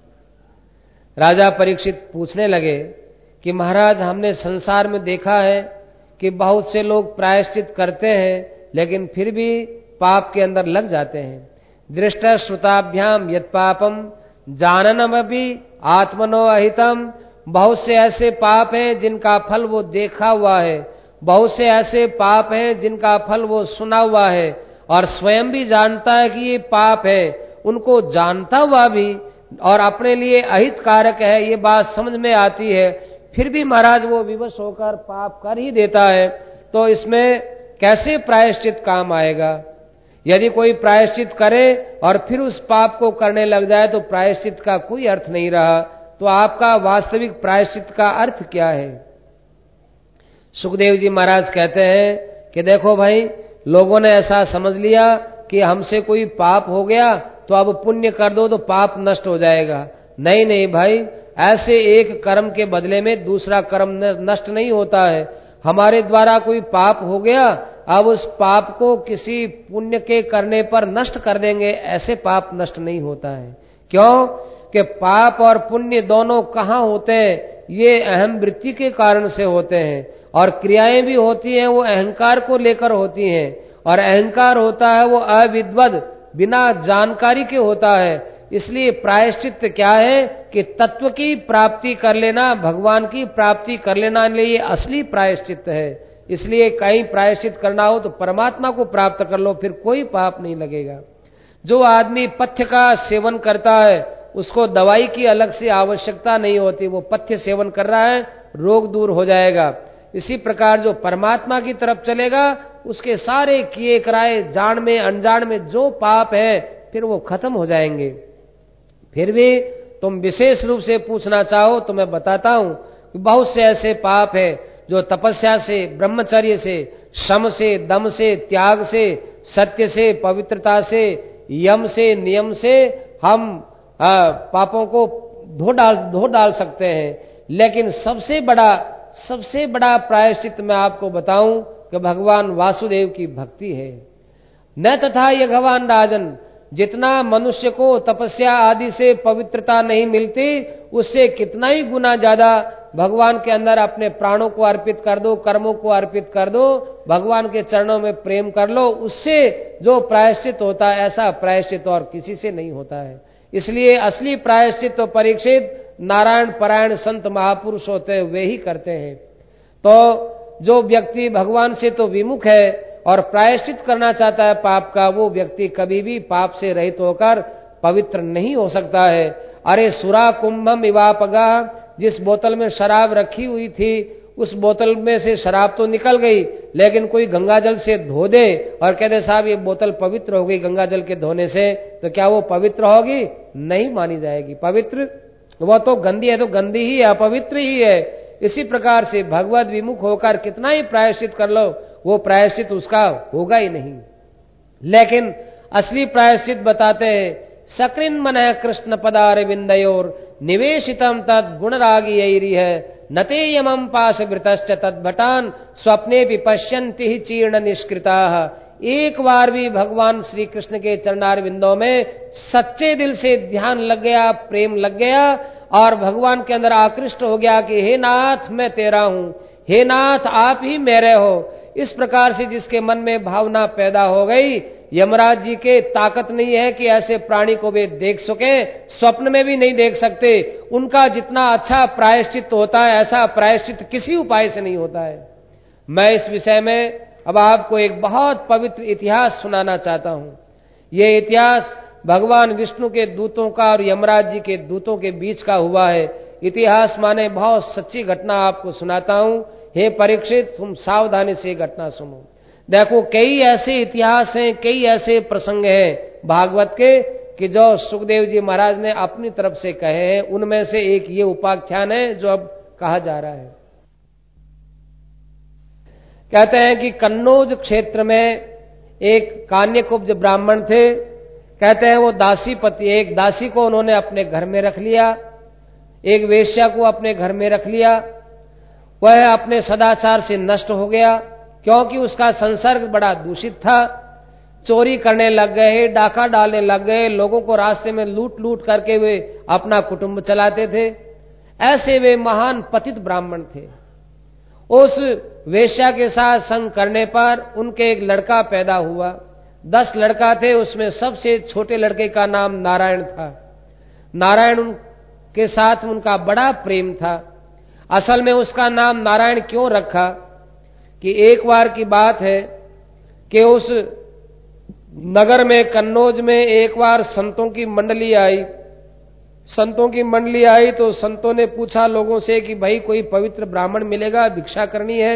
राजा परीक्षित पूछने लगे कि महाराज, हमने संसार में देखा है कि बहुत से लोग प्रायश्चित करते हैं लेकिन फिर भी पाप के अंदर लग जाते हैं। दृष्ट श्रुताभ्याम यत् पापम जाननमपि आत्मनो अहितम, बहुत से ऐसे पाप हैं जिनका फल वो देखा हुआ है, बहुत से ऐसे पाप हैं जिनका फल वो सुना हुआ है और स्वयं भी जानता है कि ये पाप है, उनको जानता हुआ भी और अपने लिए अहित कारक है ये बात समझ में आती है, फिर भी महाराज वो विवश होकर पाप कर ही देता है। तो इसमें कैसे प्रायश्चित काम आएगा? यदि कोई प्रायश्चित करे और फिर उस पाप को करने लग जाए तो प्रायश्चित का कोई अर्थ नहीं रहा। तो आपका वास्तविक प्रायश्चित का अर्थ क्या है? सुखदेव जी महाराज कहते हैं कि देखो भाई, लोगों ने ऐसा समझ लिया कि हमसे कोई पाप हो गया तो अब पुण्य कर दो तो पाप नष्ट हो जाएगा। नहीं नहीं भाई, ऐसे एक कर्म के बदले में दूसरा कर्म नष्ट नहीं होता है। हमारे द्वारा कोई पाप हो गया, अब उस पाप को किसी पुण्य के करने पर नष्ट कर देंगे, ऐसे पाप नष्ट नहीं होता है। क्यों? कि पाप और पुण्य दोनों कहाँ होते हैं? ये अहम वृत्ति के कारण से होते हैं, और क्रियाएं भी होती हैं वो अहंकार को लेकर होती हैं, और अहंकार होता है वो अविद्वद, बिना जानकारी के होता है। इसलिए प्रायश्चित क्या है कि तत्व की प्राप्ति कर लेना, भगवान की प्राप्ति कर लेना, ये असली प्रायश्चित है। इसलिए कहीं प्रायश्चित करना हो तो परमात्मा को प्राप्त कर लो, फिर कोई पाप नहीं लगेगा। जो आदमी पथ्य का सेवन करता है उसको दवाई की अलग से आवश्यकता नहीं होती, वो पथ्य सेवन कर रहा है, रोग दूर हो जाएगा। इसी प्रकार जो परमात्मा की तरफ चलेगा उसके सारे किए कराए जान में अनजान में जो पाप है फिर वो खत्म हो जाएंगे। फिर भी तुम विशेष रूप से पूछना चाहो तो मैं बताता हूं कि बहुत से ऐसे पाप है जो तपस्या से, ब्रह्मचर्य से, श्रम से, दम से, त्याग से, सत्य से, पवित्रता से, यम से, नियम से हम पापों को धो डाल सकते हैं। लेकिन सबसे बड़ा प्रायश्चित मैं आपको बताऊं कि भगवान वासुदेव की भक्ति है। न तथा ये भगवान राजन, जितना मनुष्य को तपस्या आदि से पवित्रता नहीं मिलती, उससे कितना ही गुना ज्यादा भगवान के अंदर अपने प्राणों को अर्पित कर दो, कर्मों को अर्पित कर दो, भगवान के चरणों में प्रेम कर लो, उससे जो प्रायश्चित होता है ऐसा प्रायश्चित और किसी से नहीं होता है। इसलिए असली प्रायश्चित तो परीक्षित नारायण परायण संत महापुरुष होते हैं, वे ही करते हैं। तो जो व्यक्ति भगवान से तो विमुख है और प्रायश्चित करना चाहता है पाप का, वो व्यक्ति कभी भी पाप से रहित होकर पवित्र नहीं हो सकता है। अरे सुरा कुंभम इवापगा, जिस बोतल में शराब रखी हुई थी उस बोतल में से शराब तो निकल गई, लेकिन कोई गंगा जल से धो दे और कह दे साहब ये बोतल पवित्र हो गई गंगा जल के धोने से, तो क्या वो पवित्र होगी? नहीं मानी जाएगी पवित्र। वह तो गंदी है तो गंदी ही है, अपवित्र ही है। इसी प्रकार से भगवत विमुख होकर कितना ही प्रायश्चित कर लो, वो प्रायश्चित उसका होगा ही नहीं। लेकिन असली प्रायश्चित बताते हैं, सकृन मन कृष्ण पदार विंदयोर निवेशितम तद गुणरागी है नते यमं पाश वृतश्च तद्भटान स्वप्ने भी पश्यन्ति ही चीर्ण निष्कृता। एक बार भी भगवान श्री कृष्ण के चरणार विंदों में सच्चे दिल से ध्यान लग गया, प्रेम लग गया और भगवान के अंदर आकृष्ट हो गया कि हे नाथ मैं तेरा हूं, हे नाथ आप ही मेरे हो। इस प्रकार से जिसके मन में भावना पैदा हो गई, यमराज जी के ताकत नहीं है कि ऐसे प्राणी को वे देख सके, स्वप्न में भी नहीं देख सकते। उनका जितना अच्छा प्रायश्चित होता है, ऐसा प्रायश्चित किसी उपाय से नहीं होता है। मैं इस विषय में अब आपको एक बहुत पवित्र इतिहास सुनाना चाहता हूं। यह इतिहास भगवान विष्णु के दूतों का और यमराज जी के दूतों के बीच का हुआ है। इतिहास माने बहुत सच्ची घटना आपको सुनाता हूं। हे परीक्षित, तुम सावधानी से घटना सुनो। देखो, कई ऐसे इतिहास हैं, कई ऐसे प्रसंग हैं भागवत के कि जो सुखदेव जी महाराज ने अपनी तरफ से कहे हैं। उनमें से एक ये उपाख्यान है जो अब कहा जा रहा है। कहते हैं कि कन्नौज क्षेत्र में एक कान्यकुब्ज ब्राह्मण थे। कहते हैं वो दासीपति, एक दासी को उन्होंने अपने घर में रख लिया, एक वेश्या को अपने घर में रख लिया। वह अपने सदाचार से नष्ट हो गया क्योंकि उसका संसर्ग बड़ा दूषित था। चोरी करने लग गए, डाका डालने लग गए, लोगों को रास्ते में लूट लूट करके वे अपना कुटुंब चलाते थे। ऐसे वे महान पतित ब्राह्मण थे। उस वेश्या के साथ संग करने पर उनके एक लड़का पैदा हुआ। 10 लड़का थे, उसमें सबसे छोटे लड़के का नाम नारायण था। नारायण के साथ उनका बड़ा प्रेम था। असल में उसका नाम नारायण क्यों रखा कि एक बार की बात है कि उस नगर में, कन्नौज में, एक बार संतों की मंडली आई। संतों की मंडली आई तो संतों ने पूछा लोगों से कि भाई कोई पवित्र ब्राह्मण मिलेगा, भिक्षा करनी है।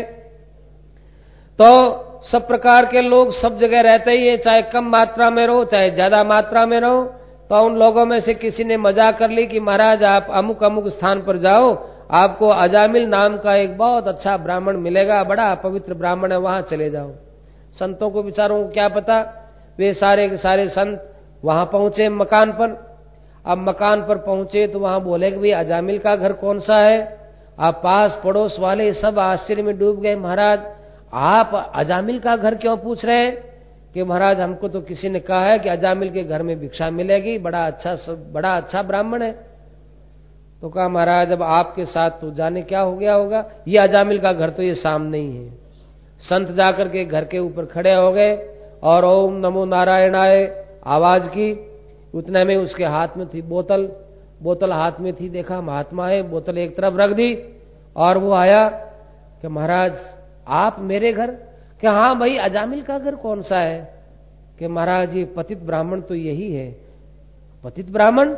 तो सब प्रकार के लोग सब जगह रहते ही है, चाहे कम मात्रा में रहो चाहे ज्यादा मात्रा में रहो। तो उन लोगों में से किसी ने मजाक कर ली कि महाराज आप अमुक अमुक स्थान पर जाओ, आपको अजामिल नाम का एक बहुत अच्छा ब्राह्मण मिलेगा, बड़ा पवित्र ब्राह्मण है, वहां चले जाओ। संतों को बेचारों को क्या पता, वे सारे के सारे संत वहां पहुंचे मकान पर। अब मकान पर पहुंचे तो वहां बोले कि भाई अजामिल का घर कौन सा है। अब पास पड़ोस वाले सब आश्चर्य में डूब गए, महाराज आप अजामिल का घर क्यों पूछ रहे हैं? कि महाराज हमको तो किसी ने कहा है कि अजामिल के घर में भिक्षा मिलेगी, बड़ा अच्छा ब्राह्मण है। तो कहा महाराज अब आपके साथ तो जाने क्या हो गया होगा, ये अजामिल का घर तो ये सामने ही है। संत जाकर के घर के ऊपर खड़े हो गए और ओम नमो नारायणाय आवाज की। उतने में उसके हाथ में थी बोतल हाथ में थी। देखा महात्मा है, बोतल एक तरफ रख दी और वो आया कि महाराज आप मेरे घर? कि हाँ भाई अजामिल का घर कौन सा है? कि महाराज ये पतित ब्राह्मण तो यही है। पतित ब्राह्मण?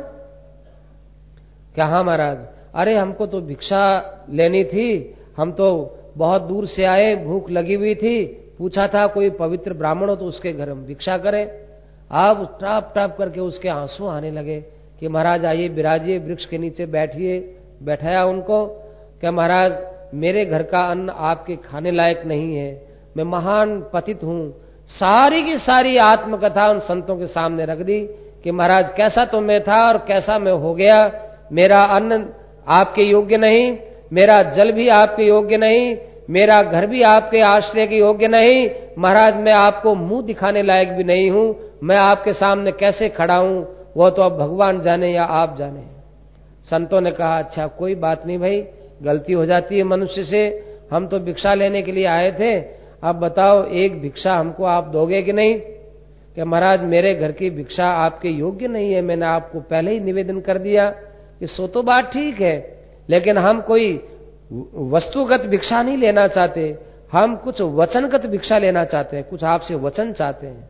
क्या? हाँ महाराज। अरे हमको तो भिक्षा लेनी थी, हम तो बहुत दूर से आए, भूख लगी हुई थी, पूछा था कोई पवित्र ब्राह्मण हो तो उसके घर हम भिक्षा करें। आप टाप टाप करके उसके आंसू आने लगे कि महाराज आइए विराजिए, वृक्ष के नीचे बैठिए। बैठाया उनको कि महाराज मेरे घर का अन्न आपके खाने लायक नहीं है, मैं महान पतित हूं। सारी की सारी आत्मकथा उन संतों के सामने रख दी कि महाराज कैसा तो मैं था और कैसा मैं हो गया। मेरा अन्न आपके योग्य नहीं, मेरा जल भी आपके योग्य नहीं, मेरा घर भी आपके आश्रय के योग्य नहीं। महाराज मैं आपको मुंह दिखाने लायक भी नहीं हूं, मैं आपके सामने कैसे खड़ा हूं वो तो अब भगवान जाने या आप जाने। संतों ने कहा अच्छा कोई बात नहीं भाई, गलती हो जाती है मनुष्य से, हम तो भिक्षा लेने के लिए आए थे, अब बताओ एक भिक्षा हमको आप दोगे कि नहीं? कि महाराज मेरे घर की भिक्षा आपके योग्य नहीं है, मैंने आपको पहले ही निवेदन कर दिया कि सो तो बात ठीक है, लेकिन हम कोई वस्तुगत भिक्षा नहीं लेना चाहते, हम कुछ वचनगत भिक्षा लेना चाहते हैं, कुछ आपसे वचन चाहते हैं।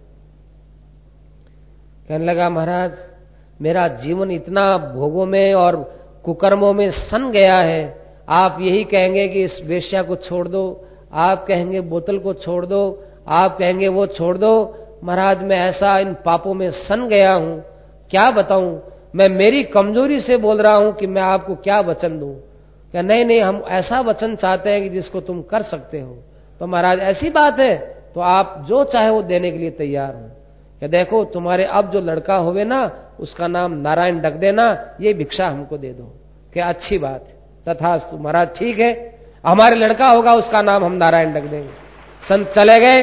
कहने लगा महाराज मेरा जीवन इतना भोगों में और कुकर्मों में सन गया है, आप यही कहेंगे कि इस वेश्या को छोड़ दो, आप कहेंगे बोतल को छोड़ दो, आप कहेंगे वो छोड़ दो। महाराज मैं ऐसा इन पापों में सन गया हूं, क्या बताऊं, मैं मेरी कमजोरी से बोल रहा हूं कि मैं आपको क्या वचन दूं। क्या नहीं नहीं हम ऐसा वचन चाहते हैं कि जिसको तुम कर सकते हो। तो महाराज ऐसी बात है तो आप जो चाहे वो देने के लिए तैयार हो। क्या देखो तुम्हारे अब जो लड़का होवे ना उसका नाम नारायण रख देना, ये भिक्षा हमको दे दो। क्या अच्छी बात है, तथास्तु महाराज ठीक है, हमारे लड़का होगा उसका नाम हम नारायण रख देंगे। संत चले गए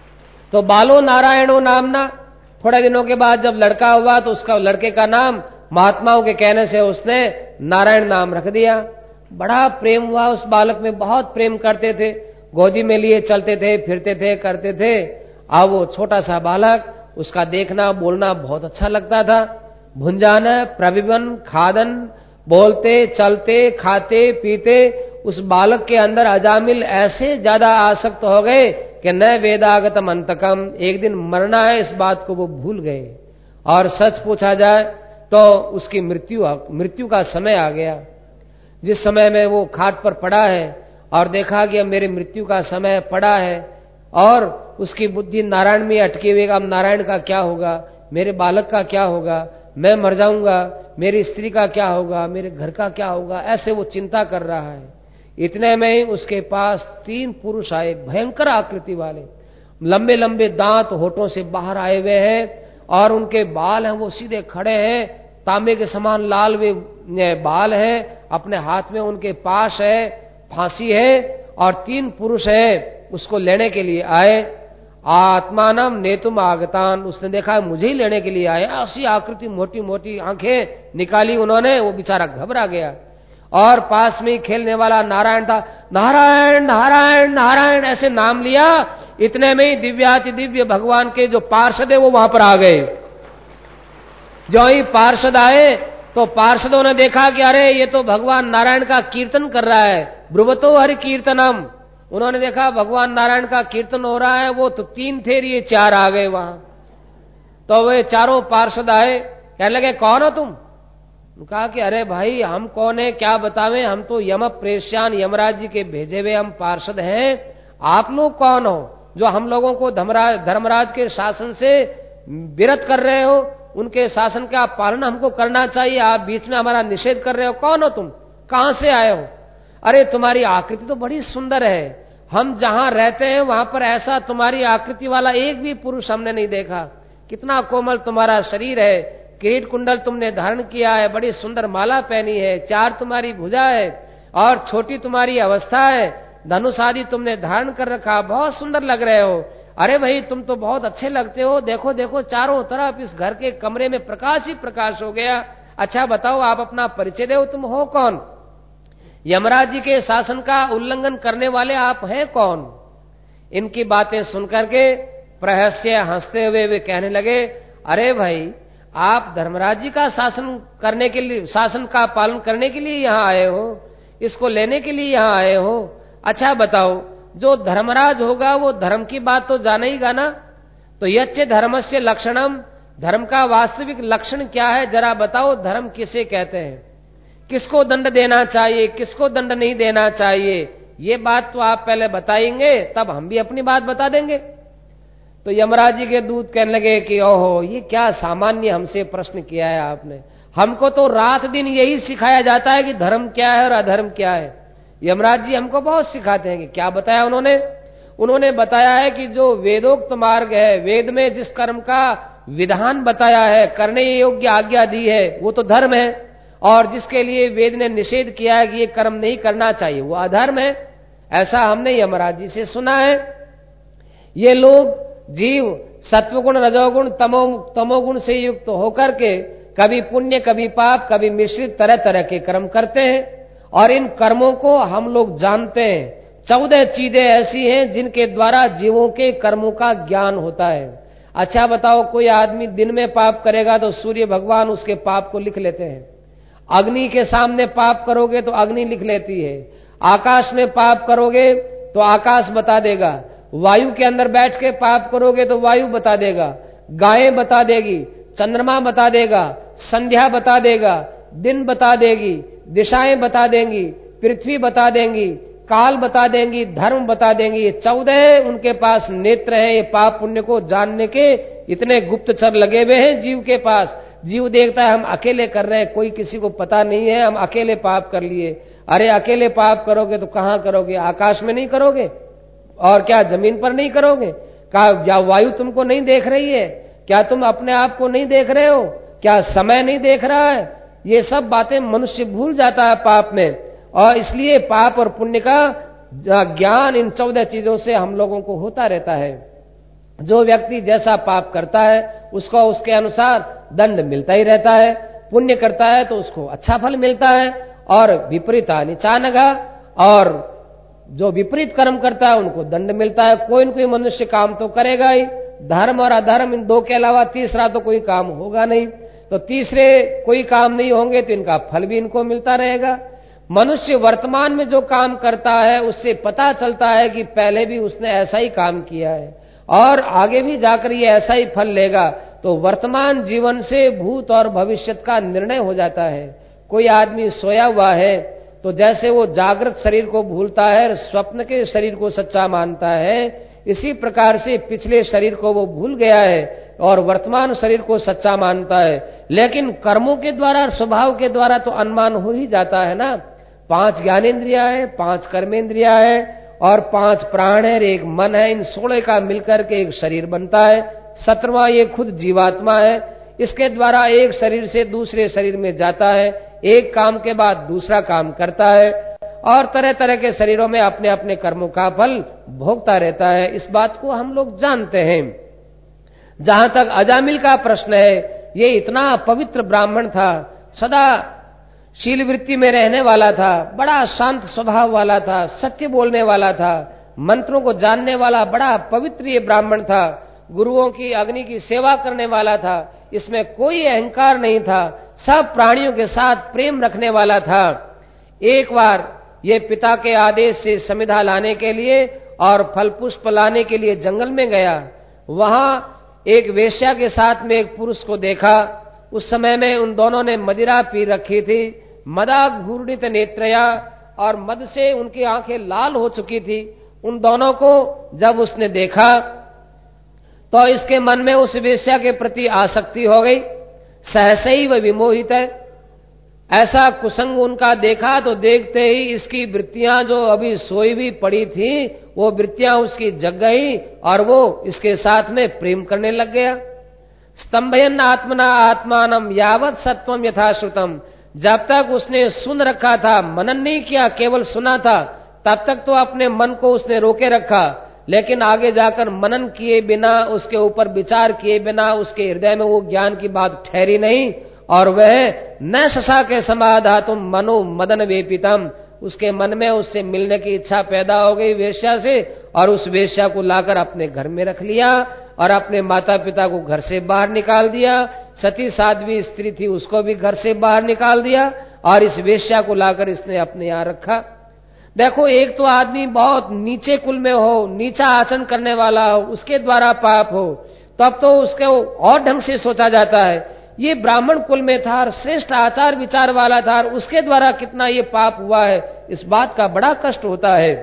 तो बालो नारायणो नामना। थोड़े दिनों के बाद जब लड़का हुआ तो उसका लड़के का नाम महात्माओं के कहने से उसने नारायण नाम रख दिया। बड़ा प्रेम हुआ उस बालक में, बहुत प्रेम करते थे, गोदी में लिए चलते थे, फिरते थे, करते थे। अब वो छोटा सा बालक, उसका देखना बोलना बहुत अच्छा लगता था। भुंजान प्रविवन खादन, बोलते चलते खाते पीते उस बालक के अंदर अजामिल ऐसे ज्यादा आसक्त हो गए कि न वेदागतम अंतकम, एक दिन मरना है इस बात को वो भूल गए। और सच पूछा जाए तो उसकी मृत्यु का समय आ गया। जिस समय में वो खाट पर पड़ा है और देखा कि अब मेरी मृत्यु का समय पड़ा है, और उसकी बुद्धि नारायण में अटकी हुई, अब नारायण का क्या होगा, मेरे बालक का क्या होगा, मैं मर जाऊंगा, मेरी स्त्री का क्या होगा, मेरे घर का क्या होगा, ऐसे वो चिंता कर रहा है। इतने में ही उसके पास 3 पुरुष आए, भयंकर आकृति वाले, लंबे लंबे दांत होठों से बाहर आए हुए हैं, और उनके बाल हैं वो सीधे खड़े हैं, तांबे के समान लाल वे बाल हैं, अपने हाथ में उनके पास है फांसी है, और 3 पुरुष हैं उसको लेने के लिए आए। आत्मानम नेतुम आगतान, उसने देखा मुझे ही लेने के लिए आए, ऐसी आकृति, मोटी मोटी आंखें निकाली उन्होंने, वो बेचारा घबरा गया। और पास में ही खेलने वाला नारायण था, नारायण नारायण नारायण ऐसे नाम लिया। इतने में ही दिव्याति दिव्य भगवान के जो पार्षद है वो वहां पर आ गए। जो ही पार्षद आए तो पार्षदों ने देखा कि अरे ये तो भगवान नारायण का कीर्तन कर रहा है, ब्रुवतो हरि कीर्तनम। उन्होंने देखा भगवान नारायण का कीर्तन हो रहा है, वो तो 3 थे, ये 4 आ गए वहां। तो वे चारों पार्षद आए, कहने लगे कौन हो तुम? कहा कि अरे भाई हम कौन है, क्या बतावें, हम तो यम प्रेष्यान, यमराज जी के भेजे हुए हम पार्षद हैं। आप लोग कौन हो जो हम लोगों को धर्मराज के शासन से विरत कर रहे हो? उनके शासन का पालन हमको करना चाहिए, आप बीच में हमारा निषेध कर रहे हो, कौन हो तुम, कहां से आए हो? अरे तुम्हारी आकृति तो बड़ी सुंदर है, हम जहां रहते हैं वहां पर ऐसा तुम्हारी आकृति वाला एक भी पुरुष हमने नहीं देखा। कितना कोमल तुम्हारा शरीर है, किरीट कुंडल तुमने धारण किया है, बड़ी सुंदर माला पहनी है, 4 तुम्हारी भुजा है, और छोटी तुम्हारी अवस्था है, धनुष आदि तुमने धारण कर रखा, बहुत सुंदर लग रहे हो। अरे भाई तुम तो बहुत अच्छे लगते हो, देखो देखो चारों तरफ इस घर के कमरे में प्रकाश ही प्रकाश हो गया। अच्छा बताओ आप अपना परिचय दो, तुम हो कौन? यमराज जी के शासन का उल्लंघन करने वाले आप हैं कौन? इनकी बातें सुनकर के प्रहस्य हंसते हुए वे कहने लगे, अरे भाई आप धर्मराज जी का शासन करने के लिए, शासन का पालन करने के लिए यहाँ आए हो, इसको लेने के लिए यहाँ आए हो। अच्छा बताओ जो धर्मराज होगा वो धर्म की बात तो जानेगा ना, तो यच्च धर्मस्य लक्षणम, धर्म का वास्तविक लक्षण क्या है जरा बताओ, धर्म किसे कहते हैं, किसको दंड देना चाहिए, किसको दंड नहीं देना चाहिए, ये बात तो आप पहले बताएंगे तब हम भी अपनी बात बता देंगे। तो यमराज जी के दूत कहने लगे कि ओहो ये क्या सामान्य हमसे प्रश्न किया है आपने, हमको तो रात दिन यही सिखाया जाता है कि धर्म क्या है और अधर्म क्या है। यमराज जी हमको बहुत सिखाते हैं कि क्या बताया उन्होंने बताया है कि जो वेदोक्त मार्ग है, वेद में जिस कर्म का विधान बताया है, करने योग्य आज्ञा दी है, वो तो धर्म है, और जिसके लिए वेद ने निषेध किया है कि ये कर्म नहीं करना चाहिए वो अधर्म है। ऐसा हमने यमराज जी से सुना है। ये लोग जीव सत्वगुण रजोगुण तमोगुण से युक्त होकर के कभी पुण्य कभी पाप कभी मिश्रित तरह तरह के कर्म करते हैं, और इन कर्मों को हम लोग जानते हैं। 14 चीजें ऐसी हैं जिनके द्वारा जीवों के कर्मों का ज्ञान होता है। अच्छा बताओ कोई आदमी दिन में पाप करेगा तो सूर्य भगवान उसके पाप को लिख लेते हैं, अग्नि के सामने पाप करोगे तो अग्नि लिख लेती है, आकाश में पाप करोगे तो आकाश बता देगा, वायु के अंदर बैठ के पाप करोगे तो वायु बता देगा, गायें बता देगी, चंद्रमा बता देगा, संध्या बता देगा, दिन बता देगी, दिशाएं बता देंगी, पृथ्वी बता देंगी, काल बता देंगी, धर्म बता देंगी। ये 14 उनके पास नेत्र हैं, ये पाप पुण्य को जानने के इतने गुप्तचर लगे हुए हैं जीव के पास। जीव देखता है हम अकेले कर रहे हैं, कोई किसी को पता नहीं है, हम अकेले पाप कर लिए। अरे अकेले पाप करोगे तो कहां करोगे, आकाश में नहीं करोगे और क्या जमीन पर नहीं करोगे? क्या वायु तुमको नहीं देख रही है? क्या तुम अपने आप को नहीं देख रहे हो? क्या समय नहीं देख रहा है? ये सब बातें मनुष्य भूल जाता है पाप में, और इसलिए पाप और पुण्य का ज्ञान इन 14 चीजों से हम लोगों को होता रहता है। जो व्यक्ति जैसा पाप करता है उसको उसके अनुसार दंड मिलता ही रहता है। पुण्य करता है तो उसको अच्छा फल मिलता है, और विपरीता निचानगा, और जो विपरीत कर्म करता है उनको दंड मिलता है। कोई न कोई मनुष्य काम तो करेगा ही, धर्म और अधर्म इन दो के अलावा तीसरा तो कोई काम होगा नहीं, तो तीसरे कोई काम नहीं होंगे तो इनका फल भी इनको मिलता रहेगा। मनुष्य वर्तमान में जो काम करता है उससे पता चलता है कि पहले भी उसने ऐसा ही काम किया है और आगे भी जाकर ये ऐसा ही फल लेगा, तो वर्तमान जीवन से भूत और भविष्य का निर्णय हो जाता है। कोई आदमी सोया हुआ है तो जैसे वो जागृत शरीर को भूलता है और स्वप्न के शरीर को सच्चा मानता है, इसी प्रकार से पिछले शरीर को वो भूल गया है और वर्तमान शरीर को सच्चा मानता है। लेकिन कर्मों के द्वारा, स्वभाव के द्वारा तो अनुमान हो ही जाता है ना। 5 ज्ञानेन्द्रिया है, 5 कर्मेंद्रिया है और 5 प्राण है, एक मन है। इन 16 का मिलकर के एक शरीर बनता है। 17वां ये खुद जीवात्मा है। इसके द्वारा एक शरीर से दूसरे शरीर में जाता है, एक काम के बाद दूसरा काम करता है और तरह तरह के शरीरों में अपने अपने कर्मों का फल भोगता रहता है। इस बात को हम लोग जानते हैं। जहां तक अजामिल का प्रश्न है, ये इतना पवित्र ब्राह्मण था, सदा शील वृत्ति में रहने वाला था, बड़ा शांत स्वभाव वाला था, सत्य बोलने वाला था, मंत्रों को जानने वाला बड़ा पवित्र ये ब्राह्मण था, गुरुओं की अग्नि की सेवा करने वाला था, इसमें कोई अहंकार नहीं था, सब प्राणियों के साथ प्रेम रखने वाला था। एक बार ये पिता के आदेश से समिधा लाने के लिए और फल पुष्प लाने के लिए जंगल में गया। वहां एक वेश्या के साथ में एक पुरुष को देखा। उस समय में उन दोनों ने मदिरा पी रखी थी, मदा घूर्णित नेत्रया, और मद से उनकी आंखें लाल हो चुकी थी। उन दोनों को जब उसने देखा तो इसके मन में उस वेश्या के प्रति आसक्ति हो गई। सहसैव विमोहित है, ऐसा कुसंग उनका देखा तो देखते ही इसकी वृत्तियां जो अभी सोई भी पड़ी थी वो वृत्तियां उसकी जग गई और वो इसके साथ में प्रेम करने लग गया। स्तंभयन आत्मना आत्मानम यावत सत्वम यथाश्रुतम, जब तक उसने सुन रखा था, मनन नहीं किया, केवल सुना था, तब तक तो अपने मन को उसने रोके रखा। लेकिन आगे जाकर मनन किए बिना, उसके ऊपर विचार किए बिना उसके हृदय में वो ज्ञान की बात ठहरी नहीं और वह न शशा के समाधातुम मनो मदन वेपितम, उसके मन में उससे मिलने की इच्छा पैदा हो गई वेश्या से, और उस वेश्या को लाकर अपने घर में रख लिया और अपने माता पिता को घर से बाहर निकाल दिया। सती साध्वी स्त्री थी, उसको भी घर से बाहर निकाल दिया और इस वेश्या को लाकर इसने अपने यहां रखा। देखो, एक तो आदमी बहुत नीचे कुल में हो, नीचा आचरण करने वाला हो, उसके द्वारा पाप हो, तब तो उसके और ढंग से सोचा जाता है। ये ब्राह्मण कुल में था और श्रेष्ठ आचार विचार वाला था और उसके द्वारा कितना ये पाप हुआ है, इस बात का बड़ा कष्ट होता है।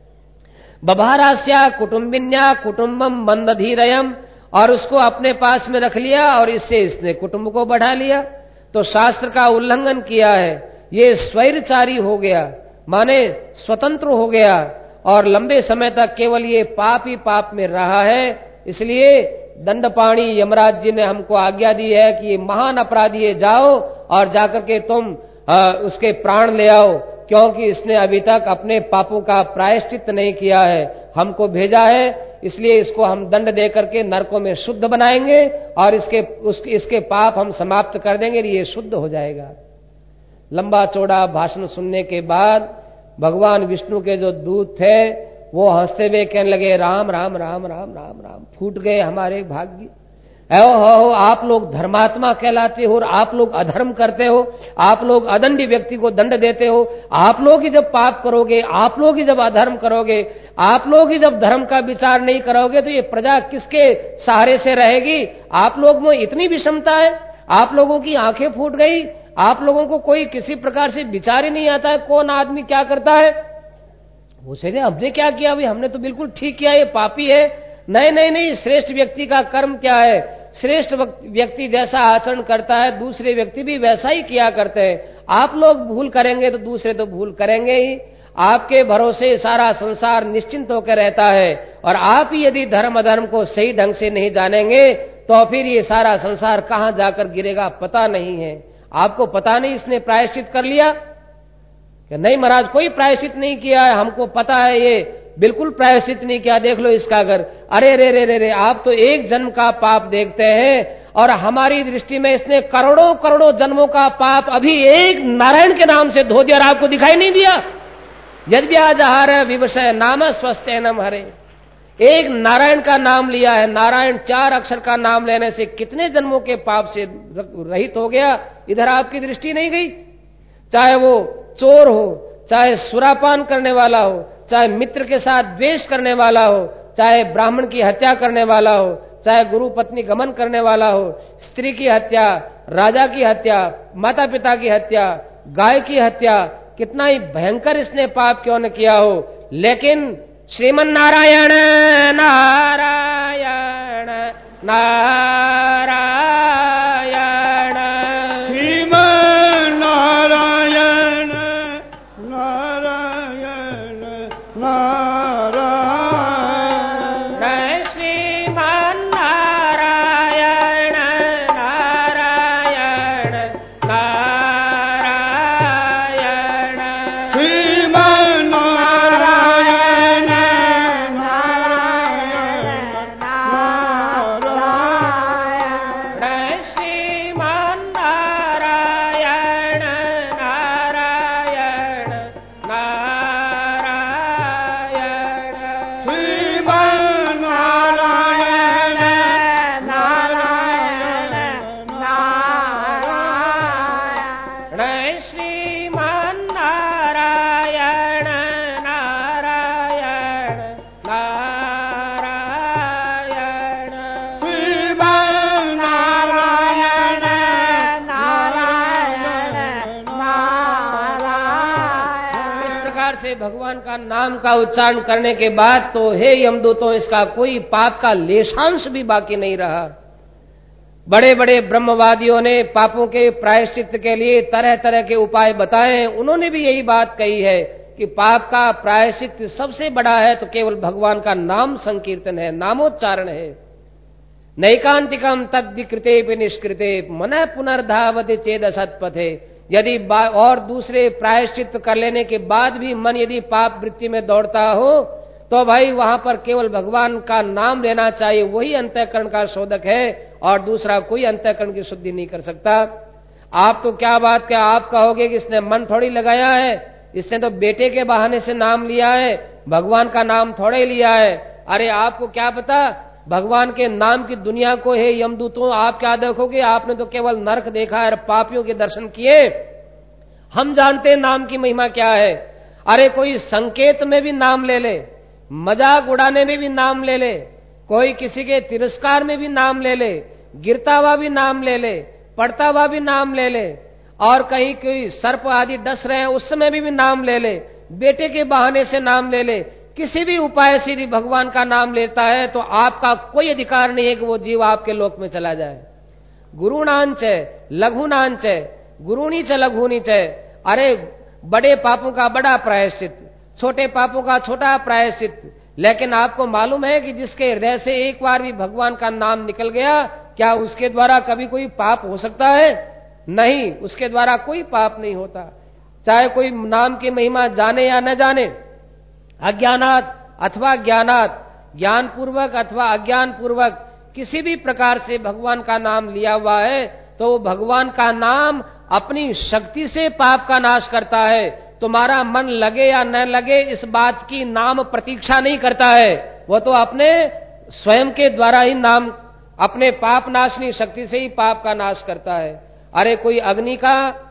बभारास्या कुटुंबिन्या कुटुंबम मंदधीरयम, और उसको अपने पास में रख लिया और इससे इसने कुटुंब को बढ़ा लिया, तो शास्त्र का उल्लंघन किया है। ये स्वैरचारी हो गया, माने स्वतंत्र हो गया और लंबे समय तक केवल ये पाप ही पाप में रहा है। इसलिए दंडपाणी यमराज जी ने हमको आज्ञा दी है कि ये महान अपराधी है, जाओ और जाकर के तुम उसके प्राण ले आओ, क्योंकि इसने अभी तक अपने पापों का प्रायश्चित नहीं किया है। हमको भेजा है, इसलिए इसको हम दंड दे करके नरकों में शुद्ध बनाएंगे और इसके पाप हम समाप्त कर देंगे, ये शुद्ध हो जाएगा। लंबा चौड़ा भाषण सुनने के बाद भगवान विष्णु के जो दूत थे वो हंसते हुए कहने लगे, राम राम राम राम राम राम, फूट गए हमारे भाग्य। हो आप लोग धर्मात्मा कहलाते हो और आप लोग अधर्म करते हो, आप लोग अदंडी व्यक्ति को दंड देते हो। आप लोग ही जब पाप करोगे, आप लोग ही जब अधर्म करोगे, आप लोग ही जब धर्म का विचार नहीं करोगे तो ये प्रजा किसके सहारे से रहेगी? आप लोग में इतनी विषमता है, आप लोगों की आंखें फूट गई, आप लोगों को कोई किसी प्रकार से विचार ही नहीं आता है कौन आदमी क्या करता है। वो सोचे हमने क्या किया, भाई हमने तो बिल्कुल ठीक किया, ये पापी है। नहीं नहीं नहीं, श्रेष्ठ व्यक्ति का कर्म क्या है? श्रेष्ठ व्यक्ति जैसा आचरण करता है दूसरे व्यक्ति भी वैसा ही किया करते हैं। आप लोग भूल करेंगे तो दूसरे तो भूल करेंगे ही। आपके भरोसे सारा संसार निश्चिंत होकर रहता है और आप ही यदि धर्म अधर्म को सही ढंग से नहीं जानेंगे तो फिर ये सारा संसार कहां जाकर गिरेगा पता नहीं है। आपको पता नहीं इसने प्रायश्चित कर लिया कि नहीं महाराज, कोई प्रायश्चित नहीं किया है, हमको पता है ये बिल्कुल प्रायश्चित नहीं किया, देख लो इसका घर। अरे रे रे रे रे, आप तो एक जन्म का पाप देखते हैं और हमारी दृष्टि में इसने करोड़ों करोड़ों जन्मों का पाप अभी एक नारायण के नाम से धो दिया और आपको दिखाई नहीं दिया। यद्व्याजहार विवशय नाम स्वस्थेनम हरे, एक नारायण का नाम लिया है, नारायण 4 अक्षर का नाम लेने से कितने जन्मों के पाप से रहित हो गया, इधर आपकी दृष्टि नहीं गई। चाहे वो चोर हो, चाहे सुरापान करने वाला हो, चाहे मित्र के साथ द्वेष करने वाला हो, चाहे ब्राह्मण की हत्या करने वाला हो, चाहे गुरु पत्नी गमन करने वाला हो, स्त्री की हत्या, राजा की हत्या, माता पिता की हत्या, गाय की हत्या, कितना ही भयंकर इसने पाप क्यों न किया हो, लेकिन श्रीमन नारायण नारायण नारायण श्रीमन नारायण नारायण नारायण श्रीमन नारायण नारायण नारायण श्रीमन नारायण नारायण श्रीमन नारायण नारायण नारायण श्रीमन नारायण नारायण नारायण श्रीमन नारायण नारायण नारायण श्रीमन नारायण नारायण नारायण। इस प्रकार से भगवान का नाम का उच्चारण करने के बाद तो हे यमदूतों, इसका कोई पाप का लेशांश भी बाकी नहीं रहा। बड़े बड़े ब्रह्मवादियों ने पापों के प्रायश्चित के लिए तरह तरह के उपाय बताए। उन्होंने भी यही बात कही है कि पाप का प्रायश्चित सबसे बड़ा है तो केवल भगवान का नाम संकीर्तन है, नामोच्चारण है। नैकांतिकम तद विकृते निष्कृते मन पुनर्धावति चेद असत्पथे। यदि और दूसरे प्रायश्चित कर लेने के बाद भी मन यदि पाप वृत्ति में दौड़ता हो तो भाई वहां पर केवल भगवान का नाम लेना चाहिए, वही अंतःकरण का शोधक है और दूसरा कोई अंतःकरण की शुद्धि नहीं कर सकता। आप तो क्या बात, क्या आप कहोगे कि इसने मन थोड़ी लगाया है, इसने तो बेटे के बहाने से नाम लिया है, भगवान का नाम थोड़े लिया है। अरे आपको क्या पता, भगवान के नाम की दुनिया को है यमदूतों, आप क्या देखोगे, आपने तो केवल नरक देखा है, पापियों के दर्शन किए। हम जानते हैं नाम की महिमा क्या है। अरे कोई संकेत में भी नाम ले ले, मजाक उड़ाने में भी नाम ले ले, कोई किसी के तिरस्कार में भी नाम ले ले, गिरता हुआ भी नाम ले ले, पड़ता हुआ भी नाम ले ले, और कहीं कोई सर्प आदि डस रहे हैं उस समय भी नाम ले ले, बेटे के बहाने से नाम ले ले, किसी भी उपाय से यदि भगवान का नाम लेता है तो आपका कोई अधिकार नहीं है कि वो जीव आपके लोक में चला जाए। गुरुणांच लघुनांच गुरुणी च लघुनीच। अरे बड़े पापों का बड़ा प्रायश्चित, छोटे पापों का छोटा प्रायश्चित। लेकिन आपको मालूम है कि जिसके हृदय से एक बार भी भगवान का नाम निकल गया, क्या उसके द्वारा कभी कोई पाप हो सकता है? नहीं, उसके द्वारा कोई पाप नहीं होता। चाहे कोई नाम की महिमा जाने या न जाने, अज्ञानात अथवा ज्ञानात, ज्ञान पूर्वक अथवा अज्ञान पूर्वक किसी भी प्रकार से भगवान का नाम लिया हुआ है तो भगवान का नाम अपनी शक्ति से पाप का नाश करता है। तुम्हारा मन लगे या न लगे इस बात की नाम प्रतीक्षा नहीं करता है, वो तो अपने स्वयं के द्वारा ही नाम, अपने पाप नाशनी शक्ति से ही पाप का नाश करता है। अरे कोई अग्नि का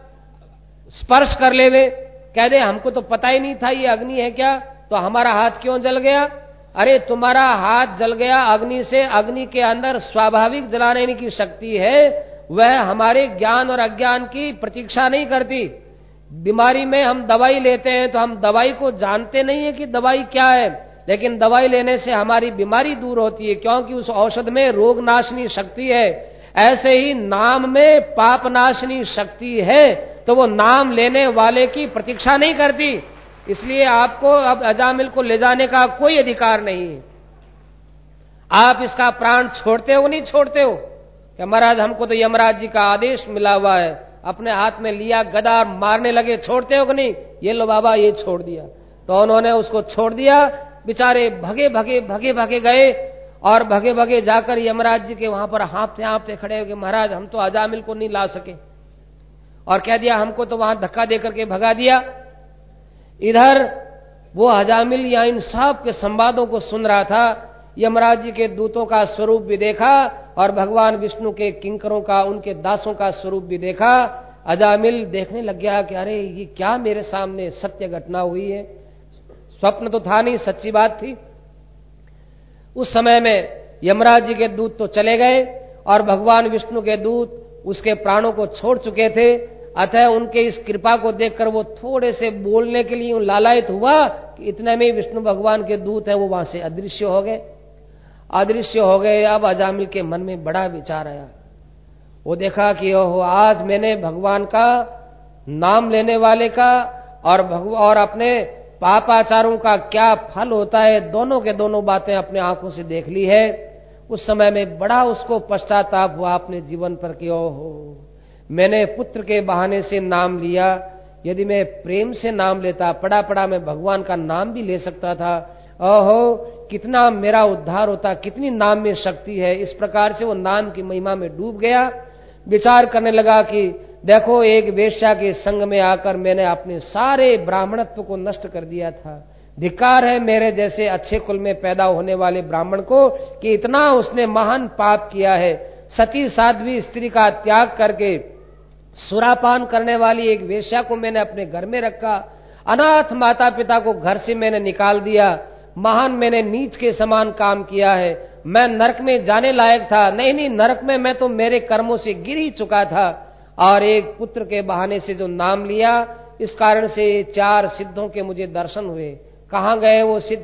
स्पर्श कर लेवे, कह दे हमको तो पता ही नहीं था ये अग्नि है क्या, तो हमारा हाथ क्यों जल गया? अरे तुम्हारा हाथ जल गया अग्नि से, अग्नि के अंदर स्वाभाविक जलाने की शक्ति है, वह हमारे ज्ञान और अज्ञान की प्रतीक्षा नहीं करती। बीमारी में हम दवाई लेते हैं तो हम दवाई को जानते नहीं है कि दवाई क्या है, लेकिन दवाई लेने से हमारी बीमारी दूर होती है क्योंकि उस औषध में रोग नाशनी शक्ति है। ऐसे ही नाम में पाप नाशनी शक्ति है, तो वो नाम लेने वाले की प्रतीक्षा नहीं करती। इसलिए आपको अब अजामिल को ले जाने का कोई अधिकार नहीं है। आप इसका प्राण छोड़ते हो नहीं छोड़ते हो कि महाराज हमको तो यमराज जी का आदेश मिला हुआ है, अपने हाथ में लिया गदा मारने लगे, छोड़ते हो कि नहीं? ये लो बाबा, ये छोड़ दिया। तो उन्होंने उसको छोड़ दिया, बेचारे भगे भगे भगे भगे गए और भगे भगे जाकर यमराज जी के वहां पर हाँफते हाँफते खड़े हो गए, महाराज हम तो अजामिल को नहीं ला सके, और कह दिया हमको तो वहां धक्का देकर के भगा दिया। इधर वो अजामिल या इन सब के संवादों को सुन रहा था, यमराज जी के दूतों का स्वरूप भी देखा और भगवान विष्णु के किंकरों का, उनके दासों का स्वरूप भी देखा। अजामिल देखने लग गया कि अरे ये क्या मेरे सामने सत्य घटना हुई है, स्वप्न तो था नहीं, सच्ची बात थी। उस समय में यमराज जी के दूत तो चले गए और भगवान विष्णु के दूत उसके प्राणों को छोड़ चुके थे। अतः उनके इस कृपा को देखकर वो थोड़े से बोलने के लिए लालायित हुआ कि इतने में विष्णु भगवान के दूत है वो वहां से अदृश्य हो गए। अदृश्य हो गए। अब अजामिल के मन में बड़ा विचार आया। वो देखा कि ओहो, आज मैंने भगवान का नाम लेने वाले का और अपने पापाचारों का क्या फल होता है, दोनों के दोनों बातें अपने आंखों से देख ली है। उस समय में बड़ा उसको पश्चाताप हुआ अपने जीवन पर कि ओहो, मैंने पुत्र के बहाने से नाम लिया, यदि मैं प्रेम से नाम लेता, पड़ा पड़ा मैं भगवान का नाम भी ले सकता था, ओहो कितना मेरा उद्धार होता, कितनी नाम में शक्ति है। इस प्रकार से वो नाम की महिमा में डूब गया। विचार करने लगा कि देखो, एक वेश्या के संग में आकर मैंने अपने सारे ब्राह्मणत्व को नष्ट कर दिया था। धिक्कार है मेरे जैसे अच्छे कुल में पैदा होने वाले ब्राह्मण को कि इतना उसने महान पाप किया है। सती साध्वी स्त्री का त्याग करके सुरापान करने वाली एक वेश्या को मैंने अपने घर में रखा। अनाथ माता पिता को घर से मैंने निकाल दिया। महान मैंने नीच के समान काम किया है। मैं नरक में जाने लायक था। नहीं, नरक में मैं तो मेरे कर्मों से गिर ही चुका था। और एक पुत्र के बहाने से जो नाम लिया, इस कारण से 4 सिद्धों के मुझे दर्शन हुए। कहाँ गए वो सिद्ध?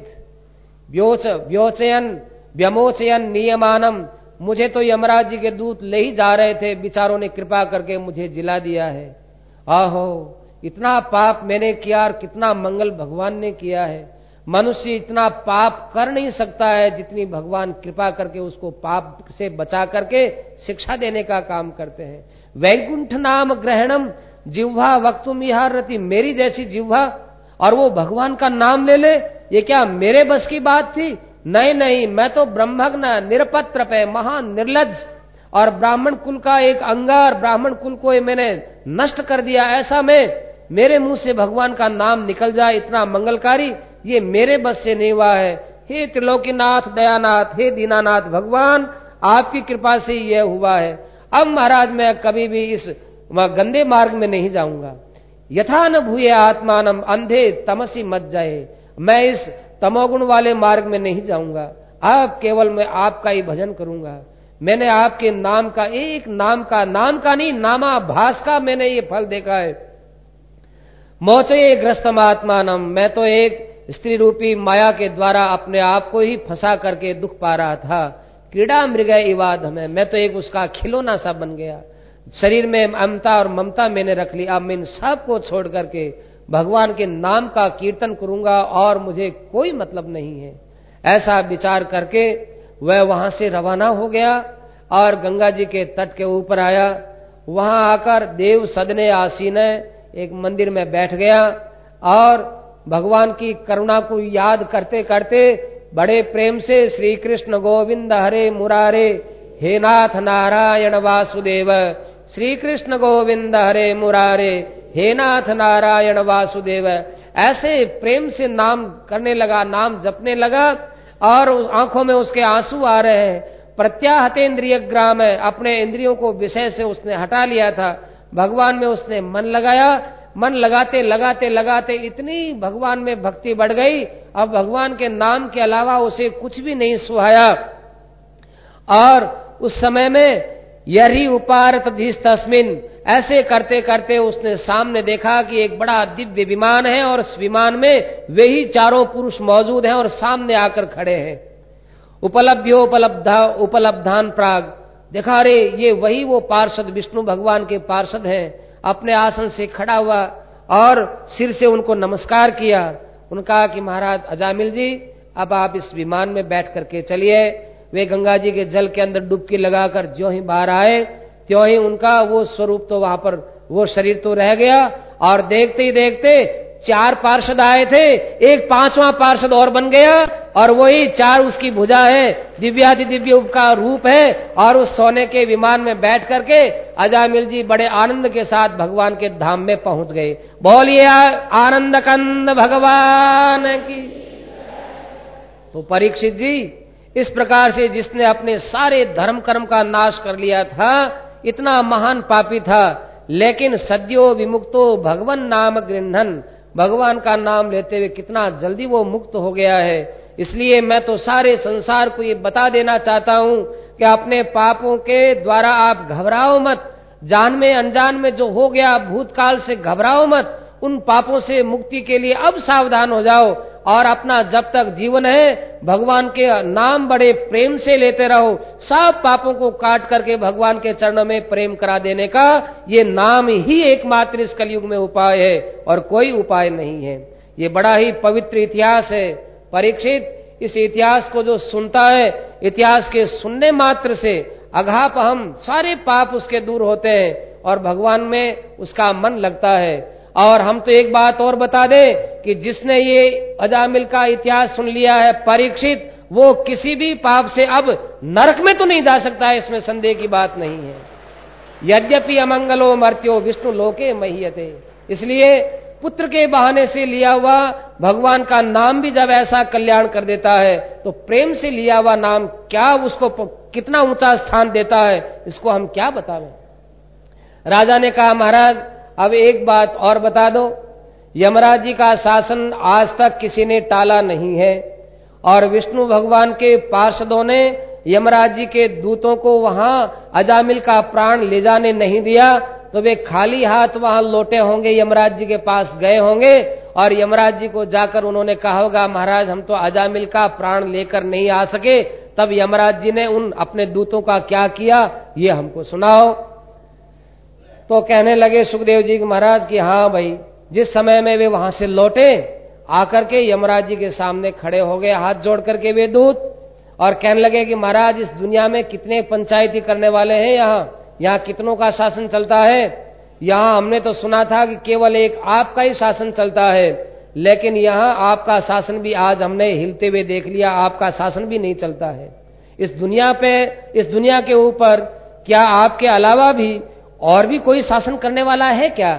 व्योचयन व्यमोचयन नियमानम। मुझे तो यमराज जी के दूत ले ही जा रहे थे, बिचारों ने कृपा करके मुझे जिला दिया है। आहो, इतना पाप मैंने किया और कितना मंगल भगवान ने किया है। मनुष्य इतना पाप कर नहीं सकता है जितनी भगवान कृपा करके उसको पाप से बचा करके शिक्षा देने का काम करते हैं। वैकुंठ नाम ग्रहणम जिह्वा वक्तुम इहारति। मेरी जैसी जिह्वा और वो भगवान का नाम ले ले, ये क्या मेरे बस की बात थी? नहीं, मैं तो ब्रह्मज्ञ निरपत्र पे महान निर्लज्ज और ब्राह्मण कुल का एक अंगार, ब्राह्मण कुल को मैंने नष्ट कर दिया। ऐसा मेरे मुंह से भगवान का नाम निकल जाए इतना मंगलकारी, ये मेरे बस से नहीं हुआ है। हे त्रिलोकीनाथ दयानाथ, हे दीनानाथ भगवान, आपकी कृपा से यह हुआ है। अब महाराज मैं कभी भी इस गंदे मार्ग में नहीं जाऊंगा। यथा न भूये आत्मानम अंधे तमसी मत जाए। मैं इस तमोगुण वाले मार्ग में नहीं जाऊंगा। अब केवल मैं आपका ही भजन करूंगा। मैंने आपके नाम का, एक नाम का नहीं, नामाभास का मैंने ये फल देखा है। मोचये ग्रस्तम आत्मानम। मैं तो एक स्त्री रूपी माया के द्वारा अपने आप को ही फंसा करके दुख पा रहा था। क्रीड़ा मृग इवाद में, मैं तो एक उसका खिलौना सा बन गया। शरीर में ममता और ममता मैंने रख ली। अब मैं इन सब को छोड़ करके भगवान के नाम का कीर्तन करूंगा और मुझे कोई मतलब नहीं है। ऐसा विचार करके वह वहां से रवाना हो गया और गंगा जी के तट के ऊपर आया। वहां आकर देव सदने आसीन एक मंदिर में बैठ गया और भगवान की करुणा को याद करते करते बड़े प्रेम से श्री कृष्ण गोविंद हरे मुरारे, हे नाथ नारायण वासुदेव, श्री कृष्ण गोविंद हरे मुरारे, हे नाथ नारायण वासुदेव, ऐसे प्रेम से नाम करने लगा, नाम जपने लगा और आंखों में उसके आंसू आ रहे हैं। प्रत्याहते इंद्रिय ग्राम है, अपने इंद्रियों को विषय से उसने हटा लिया था। भगवान में उसने मन लगाया। मन लगाते लगाते लगाते इतनी भगवान में भक्ति बढ़ गई, अब भगवान के नाम के अलावा उसे कुछ भी नहीं सुहाया। और उस समय में यही उपारत तस्मिन, ऐसे करते करते उसने सामने देखा कि एक बड़ा दिव्य विमान है और उस विमान में वे ही 4 पुरुष मौजूद हैं और सामने आकर खड़े हैं। उपलब्ध्यो उपलब्धान प्राग। देखा, अरे ये वही वो पार्षद विष्णु भगवान के पार्षद हैं। अपने आसन से खड़ा हुआ और सिर से उनको नमस्कार किया। उन्होंने कहा कि महाराज अजामिल जी, अब आप इस विमान में बैठ करके चलिए। वे गंगा जी के जल के अंदर डुबकी लगाकर ज्यों ही बाहर आए त्यों ही उनका वो स्वरूप तो वहां पर, वो शरीर तो रह गया और देखते ही देखते 4 पार्षद आए थे, एक 5वां पार्षद और बन गया, और वही 4 उसकी भुजा है, दिव्याति दिव्य का रूप है, और उस सोने के विमान में बैठ करके अजामिल जी बड़े आनंद के साथ भगवान के धाम में पहुंच गए। बोलिए आनंद कंद भगवान की। तो परीक्षित जी, इस प्रकार से जिसने अपने सारे धर्म कर्म का नाश कर लिया था, इतना महान पापी था, लेकिन सद्यो विमुक्तो भगवन नाम गृह्णन, भगवान का नाम लेते हुए कितना जल्दी वो मुक्त हो गया है। इसलिए मैं तो सारे संसार को ये बता देना चाहता हूं कि अपने पापों के द्वारा आप घबराओ मत, जान में अनजान में जो हो गया भूतकाल से घबराओ मत, उन पापों से मुक्ति के लिए अब सावधान हो जाओ, और अपना जब तक जीवन है भगवान के नाम बड़े प्रेम से लेते रहो। सब पापों को काट करके भगवान के चरणों में प्रेम करा देने का ये नाम ही एकमात्र इस कलयुग में उपाय है, और कोई उपाय नहीं है। ये बड़ा ही पवित्र इतिहास है। परीक्षित, इस इतिहास को जो सुनता है, इतिहास के सुनने मात्र से अघापहम सारे पाप उसके दूर होते हैं, और भगवान में उसका मन लगता है। और हम तो एक बात और बता दें कि जिसने ये अजामिल का इतिहास सुन लिया है परीक्षित, वो किसी भी पाप से अब नरक में तो नहीं जा सकता है, इसमें संदेह की बात नहीं है। यद्यपि अमंगलो मर्त्यो विष्णु लोके महीयते, इसलिए पुत्र के बहाने से लिया हुआ भगवान का नाम भी जब ऐसा कल्याण कर देता है, तो प्रेम से लिया हुआ नाम क्या उसको कितना ऊंचा स्थान देता है, इसको हम क्या बतावें। राजा ने कहा, महाराज अब एक बात और बता दो, यमराज जी का शासन आज तक किसी ने टाला नहीं है, और विष्णु भगवान के पार्षदों ने यमराज जी के दूतों को वहां अजामिल का प्राण ले जाने नहीं दिया, तो वे खाली हाथ वहां लौटे होंगे, यमराज जी के पास गए होंगे, और यमराज जी को जाकर उन्होंने कहा होगा, महाराज हम तो अजामिल का प्राण लेकर नहीं आ सके। तब यमराज जी ने उन अपने दूतों का क्या किया, ये हमको सुनाओ। तो कहने लगे सुखदेव जी महाराज कि हाँ भाई, जिस समय में वे वहां से लौटे, आकर के यमराज जी के सामने खड़े हो गए हाथ जोड़ करके वे दूत, और कहने लगे कि महाराज इस दुनिया में कितने पंचायती करने वाले हैं, यहाँ कितनों का शासन चलता है। यहाँ हमने तो सुना था कि केवल एक आपका ही शासन चलता है, लेकिन यहाँ आपका शासन भी आज हमने हिलते हुए देख लिया, आपका शासन भी नहीं चलता है इस दुनिया पे। इस दुनिया के ऊपर क्या आपके अलावा भी और भी कोई शासन करने वाला है क्या?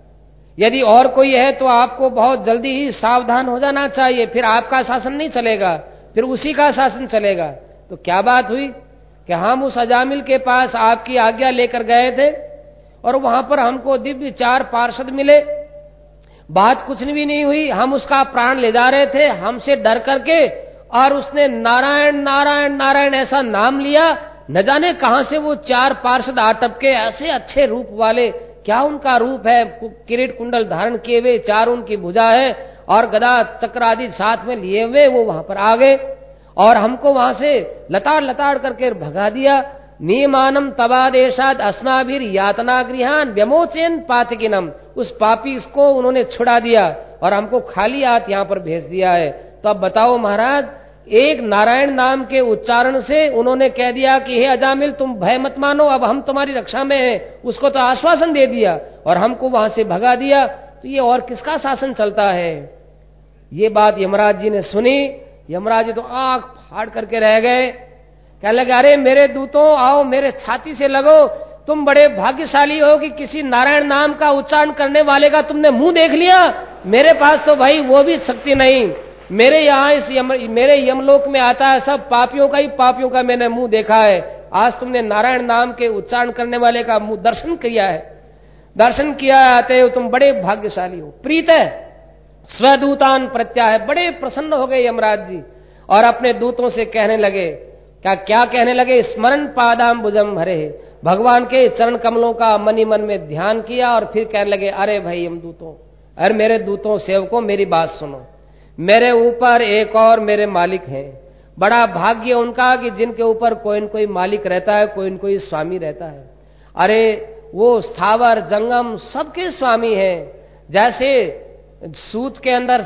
यदि और कोई है तो आपको बहुत जल्दी ही सावधान हो जाना चाहिए, फिर आपका शासन नहीं चलेगा, फिर उसी का शासन चलेगा। तो क्या बात हुई कि हम उस अजामिल के पास आपकी आज्ञा लेकर गए थे, और वहां पर हमको दिव्य 4 पार्षद मिले, बात कुछ भी नहीं हुई, हम उसका प्राण ले जा रहे थे हमसे डर करके, और उसने नारायण नारायण नारायण ऐसा नाम लिया, न जाने कहां से वो 4 पार्षद आटप के, ऐसे अच्छे रूप वाले, क्या उनका रूप है, किरीट कुंडल धारण किए हुए, 4 उनकी भुजा है, और गदा चक्र आदि साथ में लिए हुए वो वहां पर आ गए, और हमको वहां से लताड़ लताड़ करके भगा दिया। नियमानम तबादेशाद अस्माभिर यातना गृहान व्यमोचेन पातिकिनम, उस पापी को उन्होंने छुड़ा दिया और हमको खाली हाथ यहां पर भेज दिया है। तो अब बताओ महाराज, एक नारायण नाम के उच्चारण से उन्होंने कह दिया कि हे अजामिल तुम भय मत मानो, अब हम तुम्हारी रक्षा में हैं, उसको तो आश्वासन दे दिया और हमको वहां से भगा दिया, तो ये और किसका शासन चलता है? ये बात यमराज जी ने सुनी, यमराज जी तो आंख फाड़ करके रह गए, कहने लगे अरे मेरे दूतों आओ, मेरे छाती से लगो, तुम बड़े भाग्यशाली हो कि किसी नारायण नाम का उच्चारण करने वाले का तुमने मुंह देख लिया, मेरे पास तो भाई वो भी शक्ति नहीं। मेरे यहाँ मेरे यमलोक में आता है सब पापियों का ही पापियों का मैंने मुंह देखा है, आज तुमने नारायण नाम के उच्चारण करने वाले का मुंह दर्शन किया है, दर्शन किया आते हो, तुम बड़े भाग्यशाली हो। प्रीत है स्वदूतान प्रत्याह, बड़े प्रसन्न हो गए यमराज जी और अपने दूतों से कहने लगे, क्या कहने लगे, स्मरण पादाम भुजम हरे, भगवान के चरण कमलों का मनी मन में ध्यान किया और फिर कहने लगे अरे भाई यमदूतों, अरे मेरे दूतों सेवकों मेरी बात सुनो, मेरे ऊपर एक और मेरे मालिक हैं, बड़ा भाग्य उनका कि जिनके ऊपर कोई न कोई मालिक रहता है, कोई न कोई स्वामी रहता है। अरे वो स्थावर जंगम सबके स्वामी हैं, जैसे सूत के अंदर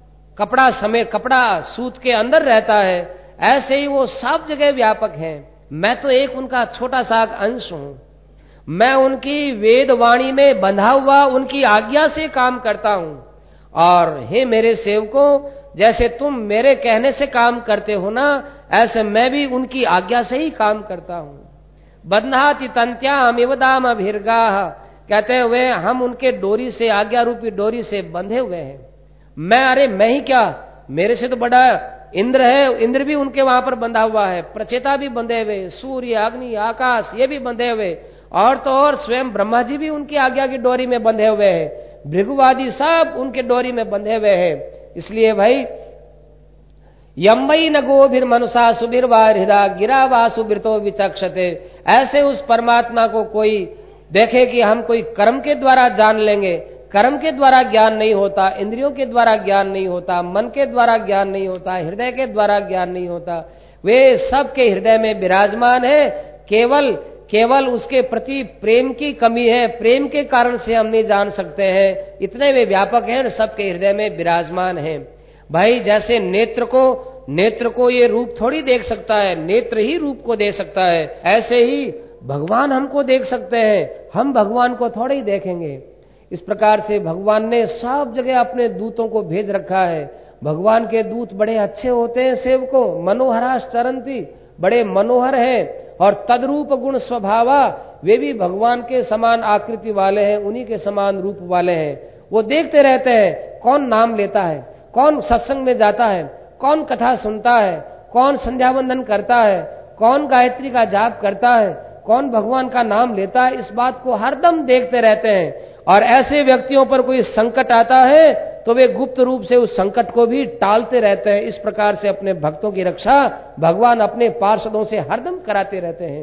कपड़ा सूत के अंदर रहता है, ऐसे ही वो सब जगह व्यापक हैं। मैं तो एक उनका छोटा सा अंश हूं, मैं उनकी वेद वाणी में बंधा हुआ उनकी आज्ञा से काम करता हूं, और हे मेरे सेवकों, जैसे तुम मेरे कहने से काम करते हो ना, ऐसे मैं भी उनकी आज्ञा से ही काम करता हूं। बध्नाति तंत्याम इवदाम अभिर्गाह, कहते हुए हम उनके डोरी से, आज्ञा रूपी डोरी से बंधे हुए हैं। मैं ही क्या, मेरे से तो बड़ा इंद्र है, इंद्र भी उनके वहां पर बंधा हुआ है, प्रचेता भी बंधे हुए, सूर्य अग्नि आकाश ये भी बंधे हुए, और तो और स्वयं ब्रह्मा जी भी उनकी आज्ञा की डोरी में बंधे हुए हैं, भृगुवादी सब उनके डोरी में बंधे हुए हैं। इसलिए भाई, यम्मई न गोभिर मनुषा सुभिर्वा हृदा गिरा वासु वृतो विचक्षते, ऐसे उस परमात्मा को कोई देखे कि हम कोई कर्म के द्वारा जान लेंगे। कर्म के द्वारा ज्ञान नहीं होता, इंद्रियों के द्वारा ज्ञान नहीं होता, मन के द्वारा ज्ञान नहीं होता, हृदय के द्वारा ज्ञान नहीं होता। वे सबके हृदय में विराजमान है, केवल उसके प्रति प्रेम की कमी है, प्रेम के कारण से हम नहीं जान सकते हैं। इतने वे व्यापक हैं और सबके हृदय में विराजमान हैं। भाई, जैसे नेत्र को ये रूप थोड़ी देख सकता है, नेत्र ही रूप को देख सकता है, ऐसे ही भगवान हमको देख सकते हैं, हम भगवान को थोड़े ही देखेंगे। इस प्रकार से भगवान ने सब जगह अपने दूतों को भेज रखा है। भगवान के दूत बड़े अच्छे होते हैं सेवकों, मनोहराश्चरंती, बड़े मनोहर हैं, और तद्रूप गुण स्वभावा, वे भी भगवान के समान आकृति वाले हैं, उन्हीं के समान रूप वाले हैं। वो देखते रहते हैं कौन नाम लेता है, कौन सत्संग में जाता है, कौन कथा सुनता है, कौन संध्या वंदन करता है, कौन गायत्री का जाप करता है, कौन भगवान का नाम लेता है। इस बात को हरदम देखते रहते हैं। और ऐसे व्यक्तियों पर कोई संकट आता है तो वे गुप्त रूप से उस संकट को भी टालते रहते हैं। इस प्रकार से अपने भक्तों की रक्षा भगवान अपने पार्षदों से हरदम कराते रहते हैं।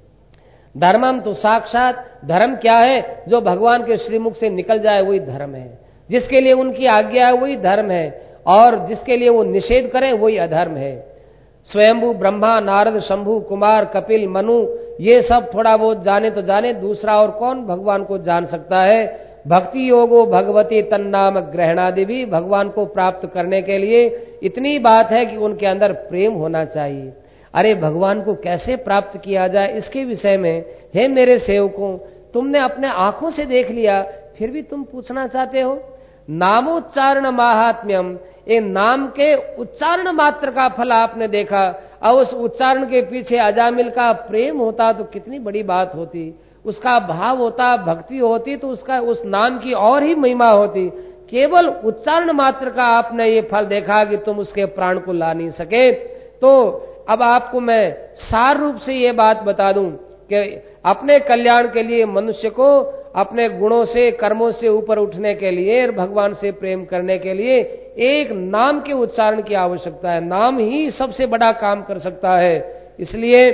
धर्मम तो साक्षात, धर्म क्या है? जो भगवान के श्रीमुख से निकल जाए वही धर्म है। जिसके लिए उनकी आज्ञा है वही धर्म है, और जिसके लिए वो निषेध करें वही अधर्म है। स्वयंभू ब्रह्मा, नारद, शंभु, कुमार, कपिल, मनु, ये सब थोड़ा बहुत जाने तो जाने, दूसरा और कौन भगवान को जान सकता है। भक्ति योगो भगवती तन्नाम ग्रहणादि भी भगवान को प्राप्त करने के लिए इतनी बात है कि उनके अंदर प्रेम होना चाहिए। अरे भगवान को कैसे प्राप्त किया जाए, इसके विषय में हे मेरे सेवकों, तुमने अपने आंखों से देख लिया, फिर भी तुम पूछना चाहते हो। नामोच्चारण माहात्म्यम, ये नाम के उच्चारण मात्र का फल आपने देखा, और उस उच्चारण के पीछे अजामिल का प्रेम होता तो कितनी बड़ी बात होती, उसका भाव होता, भक्ति होती, तो उसका उस नाम की और ही महिमा होती। केवल उच्चारण मात्र का आपने ये फल देखा कि तुम उसके प्राण को ला नहीं सके। तो अब आपको मैं सार रूप से ये बात बता दूं कि अपने कल्याण के लिए मनुष्य को अपने गुणों से, कर्मों से ऊपर उठने के लिए और भगवान से प्रेम करने के लिए एक नाम के उच्चारण की आवश्यकता है। नाम ही सबसे बड़ा काम कर सकता है। इसलिए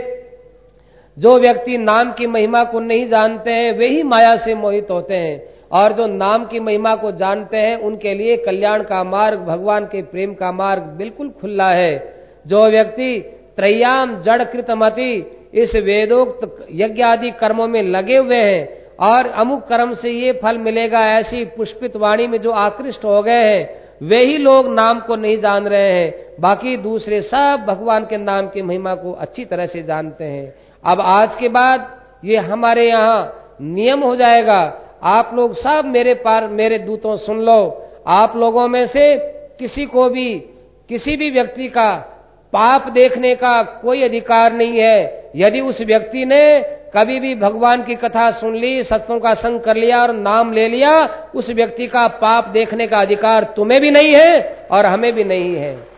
जो व्यक्ति नाम की महिमा को नहीं जानते हैं वे ही माया से मोहित होते हैं, और जो नाम की महिमा को जानते हैं उनके लिए कल्याण का मार्ग, भगवान के प्रेम का मार्ग बिल्कुल खुला है। जो व्यक्ति त्रय्याम जड़ कृतमति, इस वेदोक्त यज्ञ आदि कर्मों में लगे हुए हैं और अमुक कर्म से ये फल मिलेगा, ऐसी पुष्पित वाणी में जो आकृष्ट हो गए हैं, वे ही लोग नाम को नहीं जान रहे हैं। बाकी दूसरे सब भगवान के नाम की महिमा को अच्छी तरह से जानते हैं। अब आज के बाद ये हमारे यहाँ नियम हो जाएगा, आप लोग सब मेरे दूतों सुन लो। आप लोगों में से किसी को भी, किसी भी व्यक्ति का पाप देखने का कोई अधिकार नहीं है। यदि उस व्यक्ति ने कभी भी भगवान की कथा सुन ली, सत्संग का संग कर लिया और नाम ले लिया, उस व्यक्ति का पाप देखने का अधिकार तुम्हें भी नहीं है और हमें भी नहीं है।